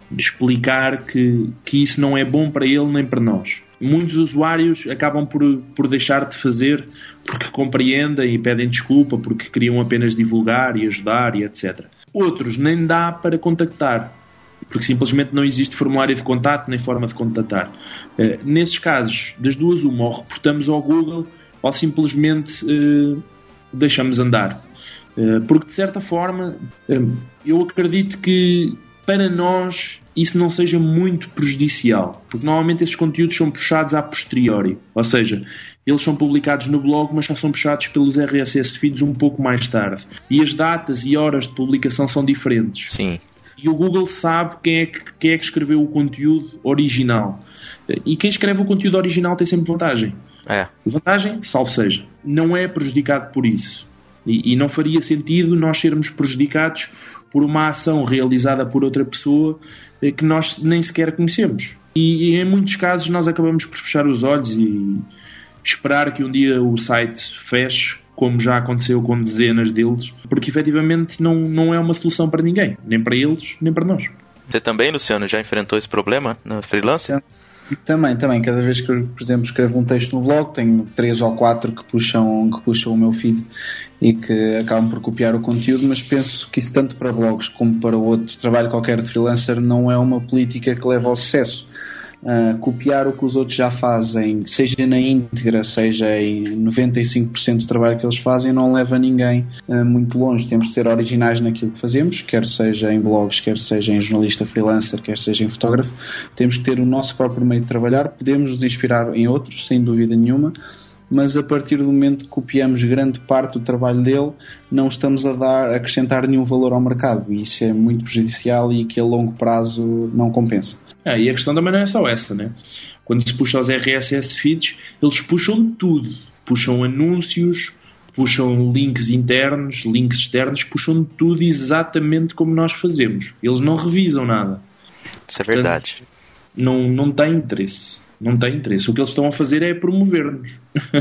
explicar que, que isso não é bom para ele nem para nós. Muitos usuários acabam por, por deixar de fazer porque compreendem e pedem desculpa, porque queriam apenas divulgar e ajudar e etcétera. Outros nem dá para contactar, porque simplesmente não existe formulário de contato nem forma de contatar. Uh, nesses casos, das duas uma, ou reportamos ao Google ou simplesmente uh, deixamos andar. Uh, porque de certa forma, uh, eu acredito que para nós isso não seja muito prejudicial, porque normalmente esses conteúdos são puxados a posteriori, ou seja, eles são publicados no blog, mas só são puxados pelos R S S feeds um pouco mais tarde. E as datas e horas de publicação são diferentes. Sim. E o Google sabe quem é, que, quem é que escreveu o conteúdo original. E quem escreve o conteúdo original tem sempre vantagem. É. Vantagem, salvo seja, não é prejudicado por isso. E, e não faria sentido nós sermos prejudicados por uma ação realizada por outra pessoa que nós nem sequer conhecemos. E, e em muitos casos nós acabamos por fechar os olhos e esperar que um dia o site feche, como já aconteceu com dezenas deles, porque efetivamente não, não é uma solução para ninguém, nem para eles, nem para nós. Você também, Luciano, já enfrentou esse problema no freelancer? Também, também. Cada vez que eu, por exemplo, escrevo um texto no blog, tenho três ou quatro que puxam, que puxam o meu feed e que acabam por copiar o conteúdo, mas penso que isso tanto para blogs como para outro trabalho qualquer de freelancer não é uma política que leva ao sucesso. Uh, copiar o que os outros já fazem, seja na íntegra, seja em noventa e cinco por cento do trabalho que eles fazem, não leva ninguém uh, muito longe. Temos de ser originais naquilo que fazemos, quer seja em blogs, quer seja em jornalista freelancer, quer seja em fotógrafo. Temos que ter o nosso próprio meio de trabalhar. Podemos nos inspirar em outros, sem dúvida nenhuma, mas a partir do momento que copiamos grande parte do trabalho dele, não estamos a dar, a acrescentar nenhum valor ao mercado, e isso é muito prejudicial e que a longo prazo não compensa. Ah, e a questão também não é só essa, né? Quando se puxa os R S S feeds, eles puxam tudo. Puxam anúncios, puxam links internos, links externos, puxam tudo exatamente como nós fazemos. Eles não revisam nada. Isso é verdade. Portanto, não, não tem interesse. Não tem interesse. O que eles estão a fazer é promover-nos.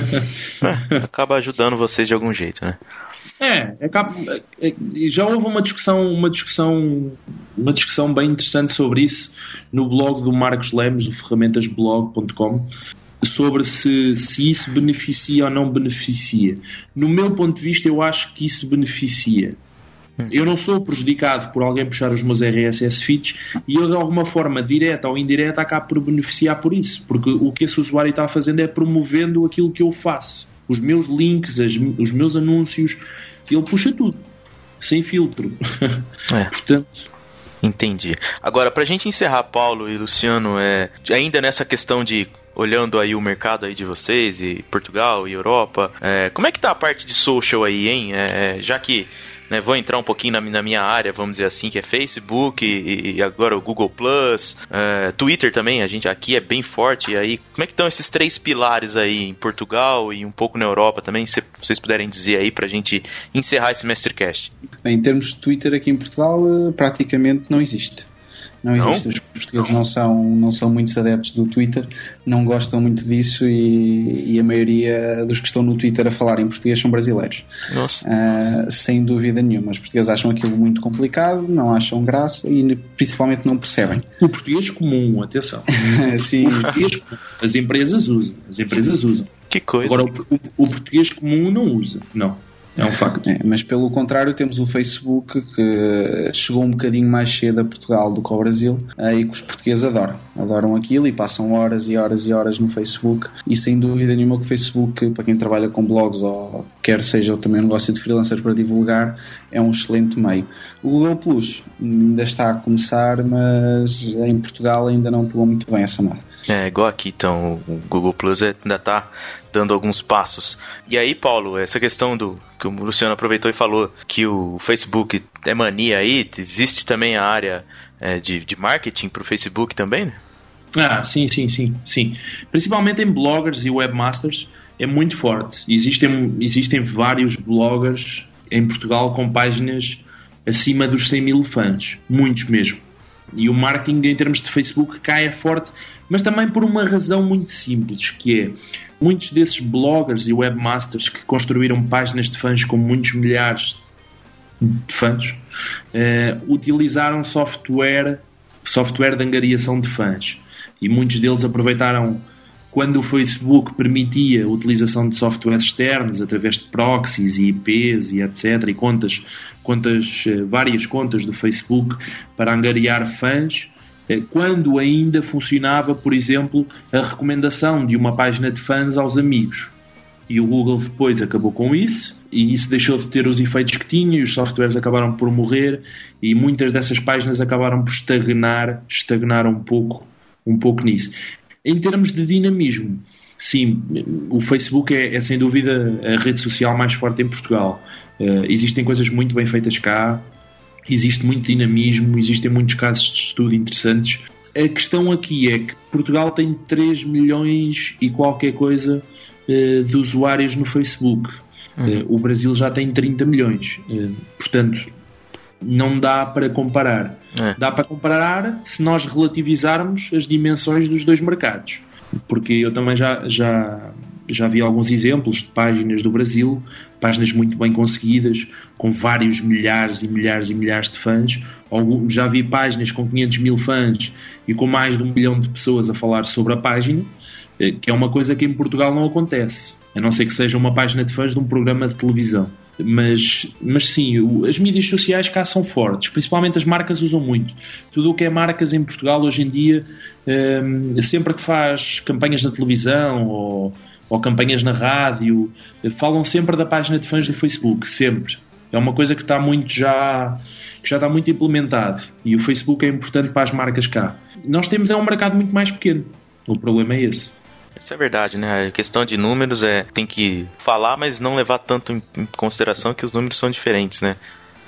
É, acaba ajudando vocês de algum jeito, né? É, acaba, é, já houve uma discussão, uma discussão, uma discussão bem interessante sobre isso no blog do Marcos Lemos, do ferramentas blog ponto com, sobre se, se isso beneficia ou não beneficia. No meu ponto de vista, eu acho que isso beneficia. Eu não sou prejudicado por alguém puxar os meus R S S feeds e eu, de alguma forma, direta ou indireta, acabo por beneficiar por isso, porque o que esse usuário está fazendo é promovendo aquilo que eu faço, os meus links, as, os meus anúncios. Ele puxa tudo, sem filtro. É. Portanto, entendi. Agora, pra gente encerrar, Paulo e Luciano, é, ainda nessa questão de olhando aí o mercado aí de vocês, e Portugal e Europa, é, como é que tá a parte de social aí, hein? É, já que, né, vou entrar um pouquinho na, na minha área, vamos dizer assim, que é Facebook e, e agora o Google Plus, é, Twitter também, a gente aqui é bem forte. E aí, como é que estão esses três pilares aí em Portugal e um pouco na Europa também, se vocês puderem dizer aí pra gente encerrar esse Mastercast? Em termos de Twitter aqui em Portugal, praticamente não existe. Não existe. Não? Os portugueses não são, não são muitos adeptos do Twitter, não gostam muito disso e, e a maioria dos que estão no Twitter a falar em português são brasileiros. Nossa. Uh, sem dúvida nenhuma. Os portugueses acham aquilo muito complicado, não acham graça e principalmente não percebem. O português comum, atenção. Sim. O português, as empresas usam. As empresas usam. Que coisa. Agora, o, o, o português comum não usa. Não. É um facto. É, mas pelo contrário temos o Facebook, que chegou um bocadinho mais cedo a Portugal do que ao Brasil, e que os portugueses adoram. Adoram aquilo e passam horas e horas e horas no Facebook, e sem dúvida nenhuma que o Facebook, para quem trabalha com blogs ou quer seja também um negócio de freelancers para divulgar, é um excelente meio. O Google Plus ainda está a começar, mas em Portugal ainda não pegou muito bem essa moda. É, igual aqui, então, o Google Plus ainda está dando alguns passos. E aí, Paulo, essa questão do que o Luciano aproveitou e falou, que o Facebook é mania aí, existe também a área é, de, de marketing para o Facebook também, né? Ah, sim, sim, sim, sim. Principalmente em bloggers e webmasters é muito forte. Existem, existem vários bloggers em Portugal com páginas acima dos cem mil fãs, muitos mesmo. E o marketing em termos de Facebook cai forte, mas também por uma razão muito simples, que é muitos desses bloggers e webmasters que construíram páginas de fãs com muitos milhares de fãs uh, utilizaram software software de angariação de fãs. E muitos deles aproveitaram quando o Facebook permitia a utilização de softwares externos através de proxies e I Ps e etcétera, e contas, contas, várias contas do Facebook para angariar fãs, quando ainda funcionava, por exemplo, a recomendação de uma página de fãs aos amigos. E o Google depois acabou com isso, e isso deixou de ter os efeitos que tinha, e os softwares acabaram por morrer, e muitas dessas páginas acabaram por estagnar, estagnar um pouco, um pouco nisso. Em termos de dinamismo, sim, o Facebook é, é sem dúvida a rede social mais forte em Portugal. Uh, existem coisas muito bem feitas cá, existe muito dinamismo, existem muitos casos de estudo interessantes. A questão aqui é que Portugal tem três milhões e qualquer coisa uh, de usuários no Facebook. Uhum. Uh, o Brasil já tem trinta milhões. Uh, portanto, não dá para comparar. É. Dá para comparar se nós relativizarmos as dimensões dos dois mercados. Porque eu também já, já, já vi alguns exemplos de páginas do Brasil, páginas muito bem conseguidas, com vários milhares e milhares e milhares de fãs. Já vi páginas com quinhentos mil fãs e com mais de um milhão de pessoas a falar sobre a página, que é uma coisa que em Portugal não acontece, a não ser que seja uma página de fãs de um programa de televisão. Mas, mas sim, as mídias sociais cá são fortes, principalmente as marcas usam muito. Tudo o que é marcas em Portugal hoje em dia, um, sempre que faz campanhas na televisão ou, ou campanhas na rádio, falam sempre da página de fãs do Facebook, sempre. É uma coisa que está muito já, que já está muito implementado, e o Facebook é importante para as marcas cá. Nós temos é um mercado muito mais pequeno, o problema é esse. Isso é verdade, né? A questão de números é tem que falar, mas não levar tanto em consideração que os números são diferentes, né?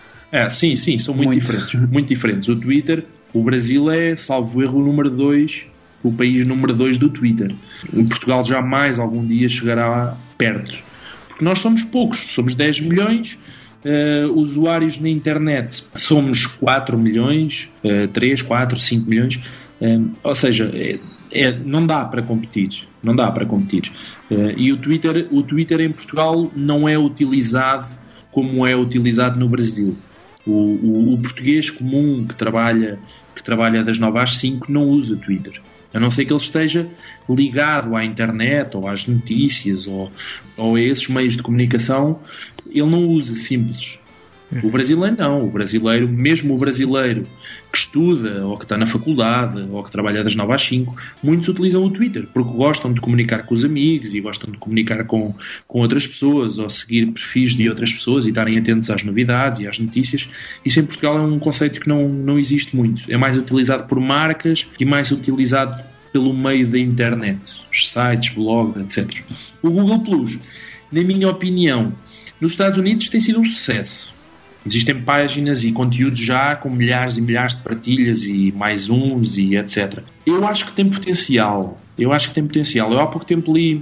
É, sim, sim, são muito, muito. diferentes. Muito diferentes. O Twitter, o Brasil é, salvo erro, o número dois, o país número dois do Twitter. Em Portugal jamais algum dia chegará perto. Porque nós somos poucos, somos dez milhões, uh, usuários na internet somos quatro milhões, uh, três, quatro, cinco milhões, uh, ou seja... É, É, não dá para competir, não dá para competir. Uh, e o Twitter, o Twitter em Portugal não é utilizado como é utilizado no Brasil. O, o, o português comum que trabalha, que trabalha das nove às cinco não usa Twitter, a não ser que ele esteja ligado à internet ou às notícias ou, ou a esses meios de comunicação. Ele não usa, simples. O brasileiro não, o brasileiro, mesmo o brasileiro que estuda ou que está na faculdade ou que trabalha das nove às cinco, muitos utilizam o Twitter porque gostam de comunicar com os amigos e gostam de comunicar com, com outras pessoas ou seguir perfis de outras pessoas e estarem atentos às novidades e às notícias. Isso em Portugal é um conceito que não, não existe muito, é mais utilizado por marcas e mais utilizado pelo meio da internet, os sites, blogs, etcétera. O Google Plus, na minha opinião, nos Estados Unidos tem sido um sucesso. Existem páginas e conteúdos já com milhares e milhares de partilhas e mais uns e etcétera. Eu acho que tem potencial. Eu acho que tem potencial. Eu há pouco tempo li,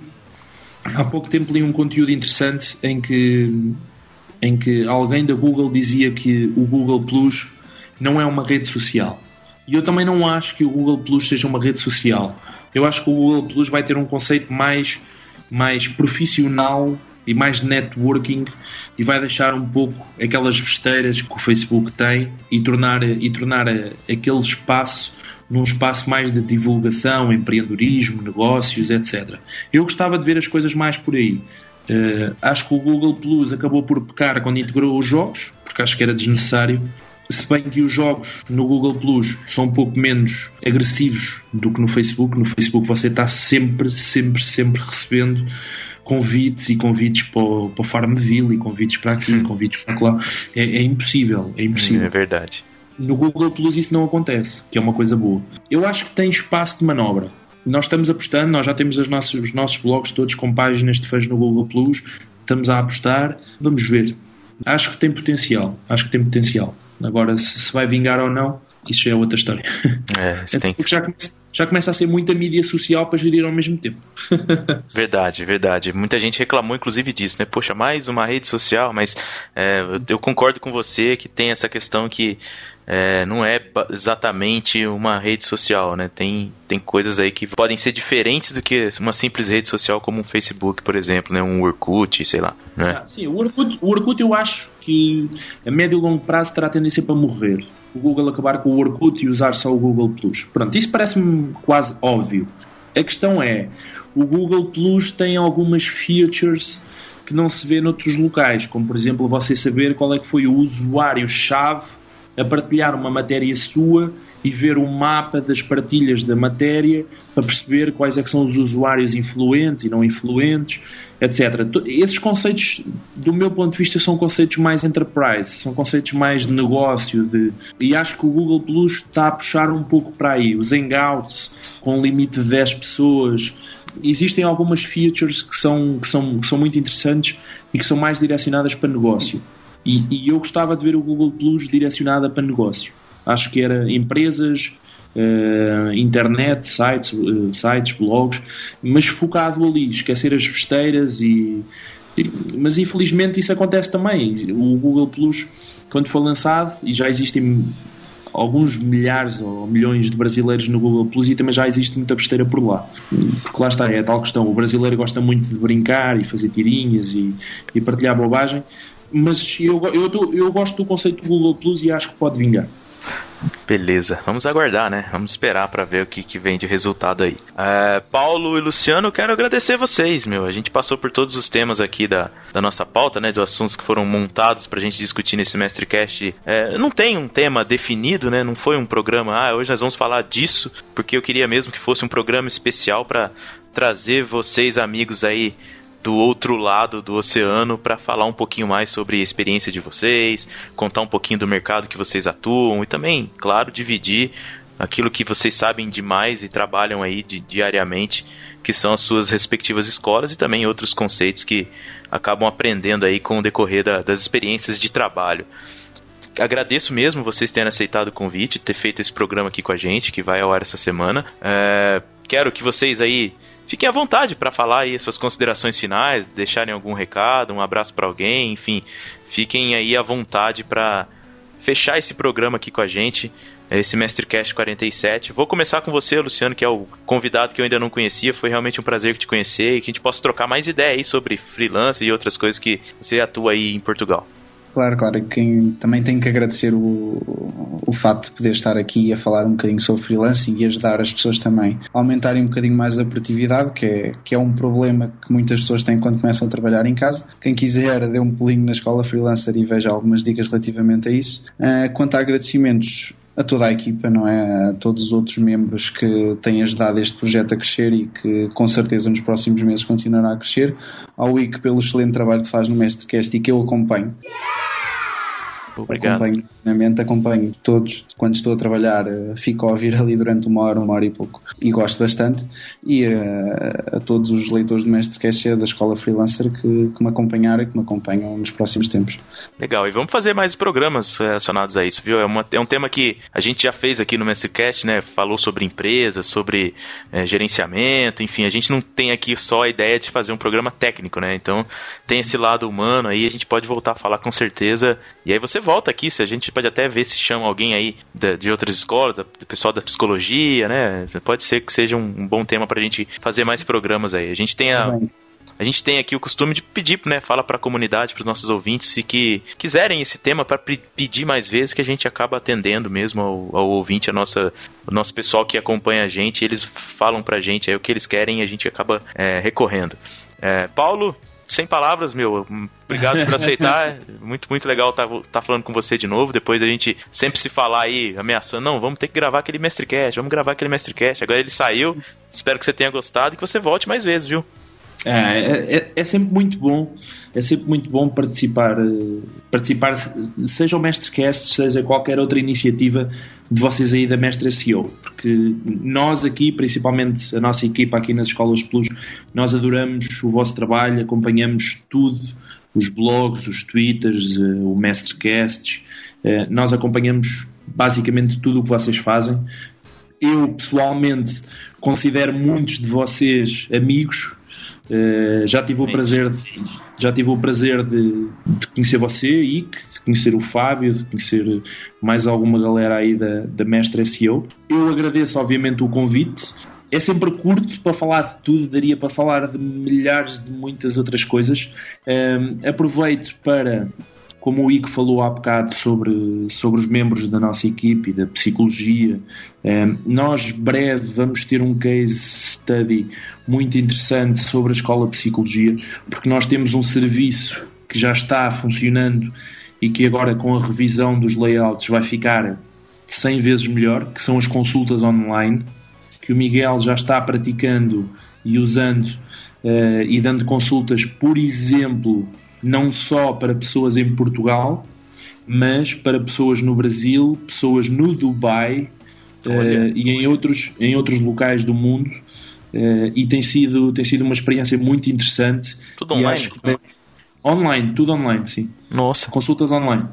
há pouco tempo li um conteúdo interessante em que, em que alguém da Google dizia que o Google Plus não é uma rede social. E eu também não acho que o Google Plus seja uma rede social. Eu acho que o Google Plus vai ter um conceito mais, mais profissional e mais de networking, e vai deixar um pouco aquelas besteiras que o Facebook tem e tornar, e tornar aquele espaço num espaço mais de divulgação, empreendedorismo, negócios, etcétera. Eu gostava de ver as coisas mais por aí. Uh, acho que o Google Plus acabou por pecar quando integrou os jogos, porque acho que era desnecessário, se bem que os jogos no Google Plus são um pouco menos agressivos do que no Facebook. No Facebook você está sempre, sempre, sempre recebendo convites e convites para o, para o Farmville e convites para aqui, convites para lá. É, é impossível, é impossível. É verdade. No Google Plus isso não acontece, que é uma coisa boa. Eu acho que tem espaço de manobra. Nós estamos apostando, nós já temos as nossas, os nossos blogs todos com páginas de fãs no Google Plus, estamos a apostar, vamos ver. Acho que tem potencial, acho que tem potencial. Agora, se, se vai vingar ou não, isso já é outra história. É, isso tem que... já, começa, já começa a ser muita mídia social para gerir ao mesmo tempo. Verdade, verdade. Muita gente reclamou inclusive disso, né? Poxa, mais uma rede social, mas é, eu concordo com você que tem essa questão que é, não é exatamente uma rede social, né? Tem, tem coisas aí que podem ser diferentes do que uma simples rede social como um Facebook, por exemplo, né? Um Orkut, sei lá, né? Ah, sim, o Orkut, o Orkut eu acho que a médio e longo prazo terá tendência para morrer. O Google acabar com o Orkut e usar só o Google Plus. Pronto, isso parece-me quase óbvio. A questão é, o Google Plus tem algumas features que não se vê noutros locais, como por exemplo você saber qual é que foi o usuário-chave a partilhar uma matéria sua e ver o mapa das partilhas da matéria para perceber quais é que são os usuários influentes e não influentes, etcétera. Esses conceitos, do meu ponto de vista, são conceitos mais enterprise, são conceitos mais de negócio, de... e acho que o Google Plus está a puxar um pouco para aí. Os Hangouts, com um limite de dez pessoas, existem algumas features que são, que são, que são muito interessantes e que são mais direcionadas para negócio. E, e eu gostava de ver o Google Plus direcionada para negócio. Acho que era empresas, uh, internet, sites, uh, sites, blogs, mas focado ali, esquecer as besteiras e... e mas infelizmente isso acontece também. O Google Plus, quando foi lançado, e já existem alguns milhares ou milhões de brasileiros no Google Plus, e também já existe muita besteira por lá, porque lá está, é a tal questão, o brasileiro gosta muito de brincar e fazer tirinhas e, e partilhar bobagem, mas eu, eu, eu gosto do conceito do Google Plus e acho que pode vingar. Beleza, vamos aguardar, né? Vamos esperar para ver o que, que vem de resultado aí. É, Paulo e Luciano, quero agradecer vocês, meu. A gente passou por todos os temas aqui da, da nossa pauta, né? Dos assuntos que foram montados pra gente discutir nesse MestreCast. É, não tem um tema definido, né? Não foi um programa, ah, hoje nós vamos falar disso, porque eu queria mesmo que fosse um programa especial para trazer vocês, amigos aí, do outro lado do oceano para falar um pouquinho mais sobre a experiência de vocês, contar um pouquinho do mercado que vocês atuam e também, claro, dividir aquilo que vocês sabem demais e trabalham aí di- diariamente, que são as suas respectivas escolas e também outros conceitos que acabam aprendendo aí com o decorrer da, das experiências de trabalho. Agradeço mesmo vocês terem aceitado o convite, ter feito esse programa aqui com a gente, que vai ao ar essa semana. É, quero que vocês aí fiquem à vontade para falar aí suas considerações finais, deixarem algum recado, um abraço para alguém, enfim, fiquem aí à vontade para fechar esse programa aqui com a gente, esse MestreCast quarenta e sete. Vou começar com você, Luciano, que é o convidado que eu ainda não conhecia. Foi realmente um prazer te conhecer e que a gente possa trocar mais ideia aí sobre freelance e outras coisas que você atua aí em Portugal. Claro, claro. Quem, também tenho que agradecer o, o facto de poder estar aqui a falar um bocadinho sobre freelancing e ajudar as pessoas também a aumentarem um bocadinho mais a produtividade, que é, que é um problema que muitas pessoas têm quando começam a trabalhar em casa. Quem quiser, dê um pulinho na escola freelancer e veja algumas dicas relativamente a isso. Uh, quanto a agradecimentos a toda a equipa, não é? A todos os outros membros que têm ajudado este projeto a crescer e que com certeza nos próximos meses continuará a crescer. Ao I C pelo excelente trabalho que faz no MestreCast e que eu acompanho. Obrigado. Acompanho, acompanho todos. Quando estou a trabalhar, fico a ouvir ali durante uma hora, uma hora e pouco. E gosto bastante. E uh, a todos os leitores do MestreCast da Escola Freelancer que, que me acompanharam e que me acompanham nos próximos tempos. Legal. E vamos fazer mais programas relacionados a isso, viu? É, uma, é um tema que a gente já fez aqui no MestreCast, né? Falou sobre empresas, sobre é, gerenciamento, enfim. A gente não tem aqui só a ideia de fazer um programa técnico, né? Então, tem esse lado humano aí, a gente pode voltar a falar com certeza. E aí você volta aqui, se a gente pode até ver se chama alguém aí de, de outras escolas, do pessoal da psicologia, né? Pode ser que seja um, um bom tema pra gente fazer mais programas aí. A gente tem a, a gente tem aqui o costume de pedir, né? Fala pra comunidade, pros nossos ouvintes, se que quiserem esse tema para p- pedir mais vezes, que a gente acaba atendendo mesmo ao, ao ouvinte, a nossa, o nosso pessoal que acompanha a gente, eles falam pra gente aí o que eles querem e a gente acaba é, recorrendo. É, Paulo, sem palavras, meu, obrigado por aceitar, muito, muito legal estar tá, tá falando com você de novo, depois a gente sempre se falar aí, ameaçando, não, vamos ter que gravar aquele MestreCast, vamos gravar aquele MestreCast, agora ele saiu, espero que você tenha gostado e que você volte mais vezes, viu? É, é, é sempre muito bom, é sempre muito bom participar, participar, seja o MestreCast, seja qualquer outra iniciativa de vocês aí da Mestre S E O, porque nós aqui, principalmente a nossa equipa aqui nas Escolas Plus, nós adoramos o vosso trabalho, acompanhamos tudo, os blogs, os twitters, o MestreCast, nós acompanhamos basicamente tudo o que vocês fazem. Eu pessoalmente considero muitos de vocês amigos. Uh, já tive o prazer de, já tive o prazer de, de conhecer você, Ike, de conhecer o Fábio, de conhecer mais alguma galera aí da, da Mestre S E O. Eu agradeço obviamente o convite. É sempre curto para falar de tudo, daria para falar de milhares de muitas outras coisas. Um, aproveito para, como o Ike falou há bocado sobre, sobre os membros da nossa equipe e da psicologia, um, nós breve vamos ter um case study muito interessante sobre a Escola de Psicologia, porque nós temos um serviço que já está funcionando e que agora com a revisão dos layouts vai ficar cem vezes melhor, que são as consultas online, que o Miguel já está praticando e usando uh, e dando consultas, por exemplo, não só para pessoas em Portugal, mas para pessoas no Brasil, pessoas no Dubai uh, e em outros, em outros locais do mundo. Uh, e tem sido, tem sido uma experiência muito interessante. Tudo online? Acho que... Online, tudo online, sim. Nossa. Consultas online.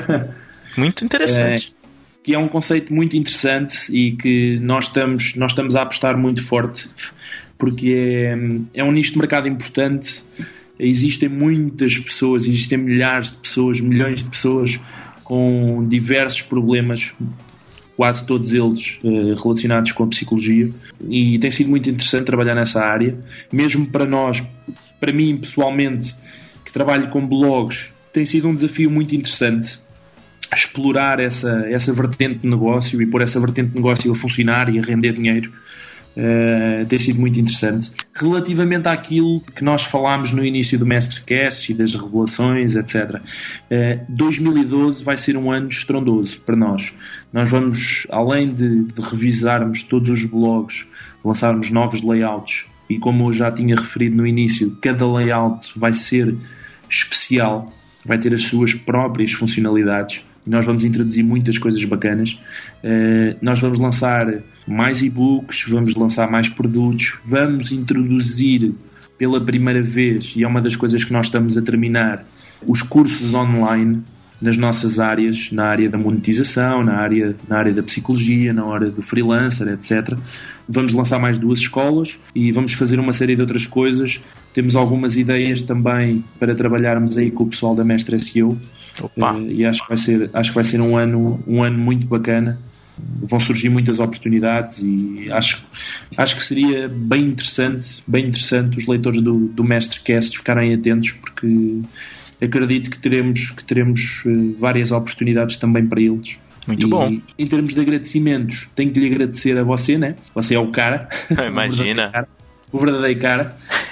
Muito interessante. Uh, que é um conceito muito interessante e que nós estamos, nós estamos a apostar muito forte, porque é, é um nicho de mercado importante. Existem muitas pessoas, existem milhares de pessoas, milhões de pessoas com diversos problemas, quase todos eles uh, relacionados com a psicologia, e tem sido muito interessante trabalhar nessa área, mesmo para nós, para mim pessoalmente, que trabalho com blogs, tem sido um desafio muito interessante explorar essa, essa vertente de negócio e pôr essa vertente de negócio a funcionar e a render dinheiro. Uh, tem sido muito interessante. Relativamente àquilo que nós falámos no início do MestreCast e das revelações, etcétera, uh, dois mil e doze vai ser um ano estrondoso para nós. Nós vamos, além de, de revisarmos todos os blogs, lançarmos novos layouts, e como eu já tinha referido no início, cada layout vai ser especial, vai ter as suas próprias funcionalidades. Nós vamos introduzir muitas coisas bacanas. Uh, nós vamos lançar mais e-books, vamos lançar mais produtos, vamos introduzir pela primeira vez, e é uma das coisas que nós estamos a terminar, os cursos online nas nossas áreas, na área da monetização, na área, na área da psicologia, na área do freelancer, etcétera. Vamos lançar mais duas escolas e vamos fazer uma série de outras coisas. Temos algumas ideias também para trabalharmos aí com o pessoal da Mestre S E O. Opa. Uh, e acho que vai ser, acho que vai ser um ano, um ano muito bacana. Vão surgir muitas oportunidades e acho, acho que seria bem interessante, bem interessante os leitores do, do MestreCast ficarem atentos, porque acredito que teremos, que teremos uh, várias oportunidades também para eles. Muito e, bom. Em termos de agradecimentos, tenho que lhe agradecer a você, né? Você é o cara. Imagina. O verdadeiro cara.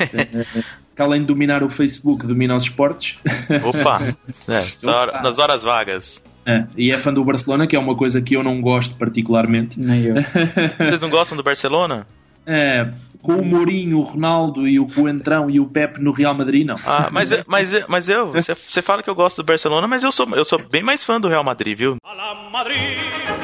Que além de dominar o Facebook, domina os esportes. Opa! É, Opa. Nas horas vagas. É, e é fã do Barcelona, que é uma coisa que eu não gosto particularmente. Nem eu. Vocês não gostam do Barcelona? É, com o Mourinho, o Ronaldo e o Coentrão e o Pepe no Real Madrid, não. Ah, mas, mas, mas eu, você, você fala que eu gosto do Barcelona, mas eu sou, eu sou bem mais fã do Real Madrid, viu? Alá Madrid,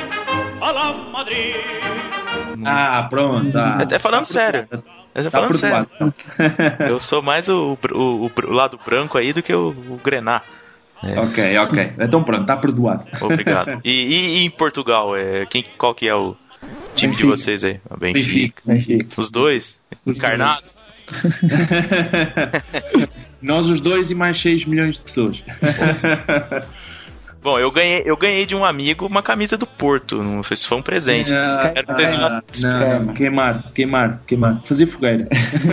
Alá Madrid. Ah, pronto. Tá. É falando tá sério. Eu tô falando tá sério. Eu sou mais o, o, o, o lado branco aí do que o, o grená. É. Ok, ok. Então pronto, está perdoado. Obrigado. E, e, e em Portugal, é, quem, qual que é o time Benfica. De vocês aí? Benfica. Benfica. Os dois? Os encarnados? Nós os dois e mais seis milhões de pessoas. Bom, eu ganhei, eu ganhei de um amigo uma camisa do Porto. Não sei se foi um presente. Ah, Quero que vocês ah, não, não. Queimar, queimar, queimar. Fazer fogueira.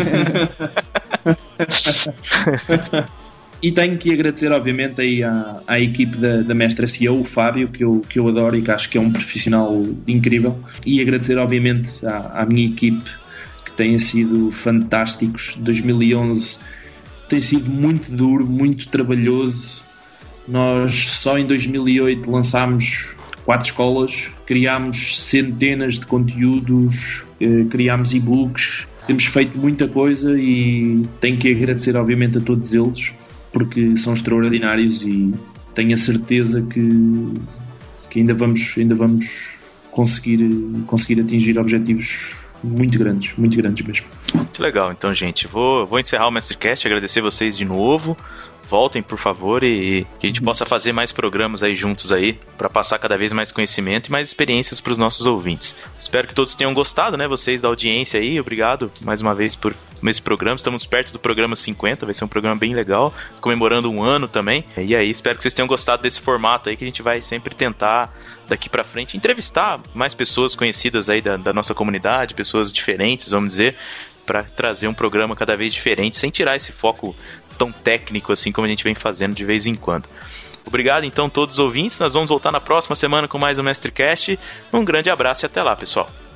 E tenho que agradecer, obviamente, aí à, à equipe da, da Mestre S E O, o Fábio, que eu, que eu adoro e que acho que é um profissional incrível. E agradecer, obviamente, à, à minha equipe, que têm sido fantásticos. dois mil e onze tem sido muito duro, muito trabalhoso. Nós só em dois mil e oito lançámos quatro escolas, criámos centenas de conteúdos, criámos e-books, temos feito muita coisa e tenho que agradecer, obviamente, a todos eles, porque são extraordinários e tenho a certeza que, que ainda vamos, ainda vamos conseguir, conseguir atingir objetivos muito grandes, muito grandes mesmo. Muito legal. Então, gente, vou, vou encerrar o MestreCast, agradecer vocês de novo voltem, por favor, e que a gente possa fazer mais programas aí juntos aí, para passar cada vez mais conhecimento e mais experiências para os nossos ouvintes. Espero que todos tenham gostado, né? Vocês da audiência aí, obrigado mais uma vez por esse programa. Estamos perto do programa cinquenta, vai ser um programa bem legal, comemorando um ano também. E aí, espero que vocês tenham gostado desse formato aí, que a gente vai sempre tentar, daqui pra frente, entrevistar mais pessoas conhecidas aí da, da nossa comunidade, pessoas diferentes, vamos dizer, para trazer um programa cada vez diferente, sem tirar esse foco tão técnico assim como a gente vem fazendo de vez em quando. Obrigado então a todos os ouvintes, nós vamos voltar na próxima semana com mais um MestreCast. Um grande abraço e até lá, pessoal.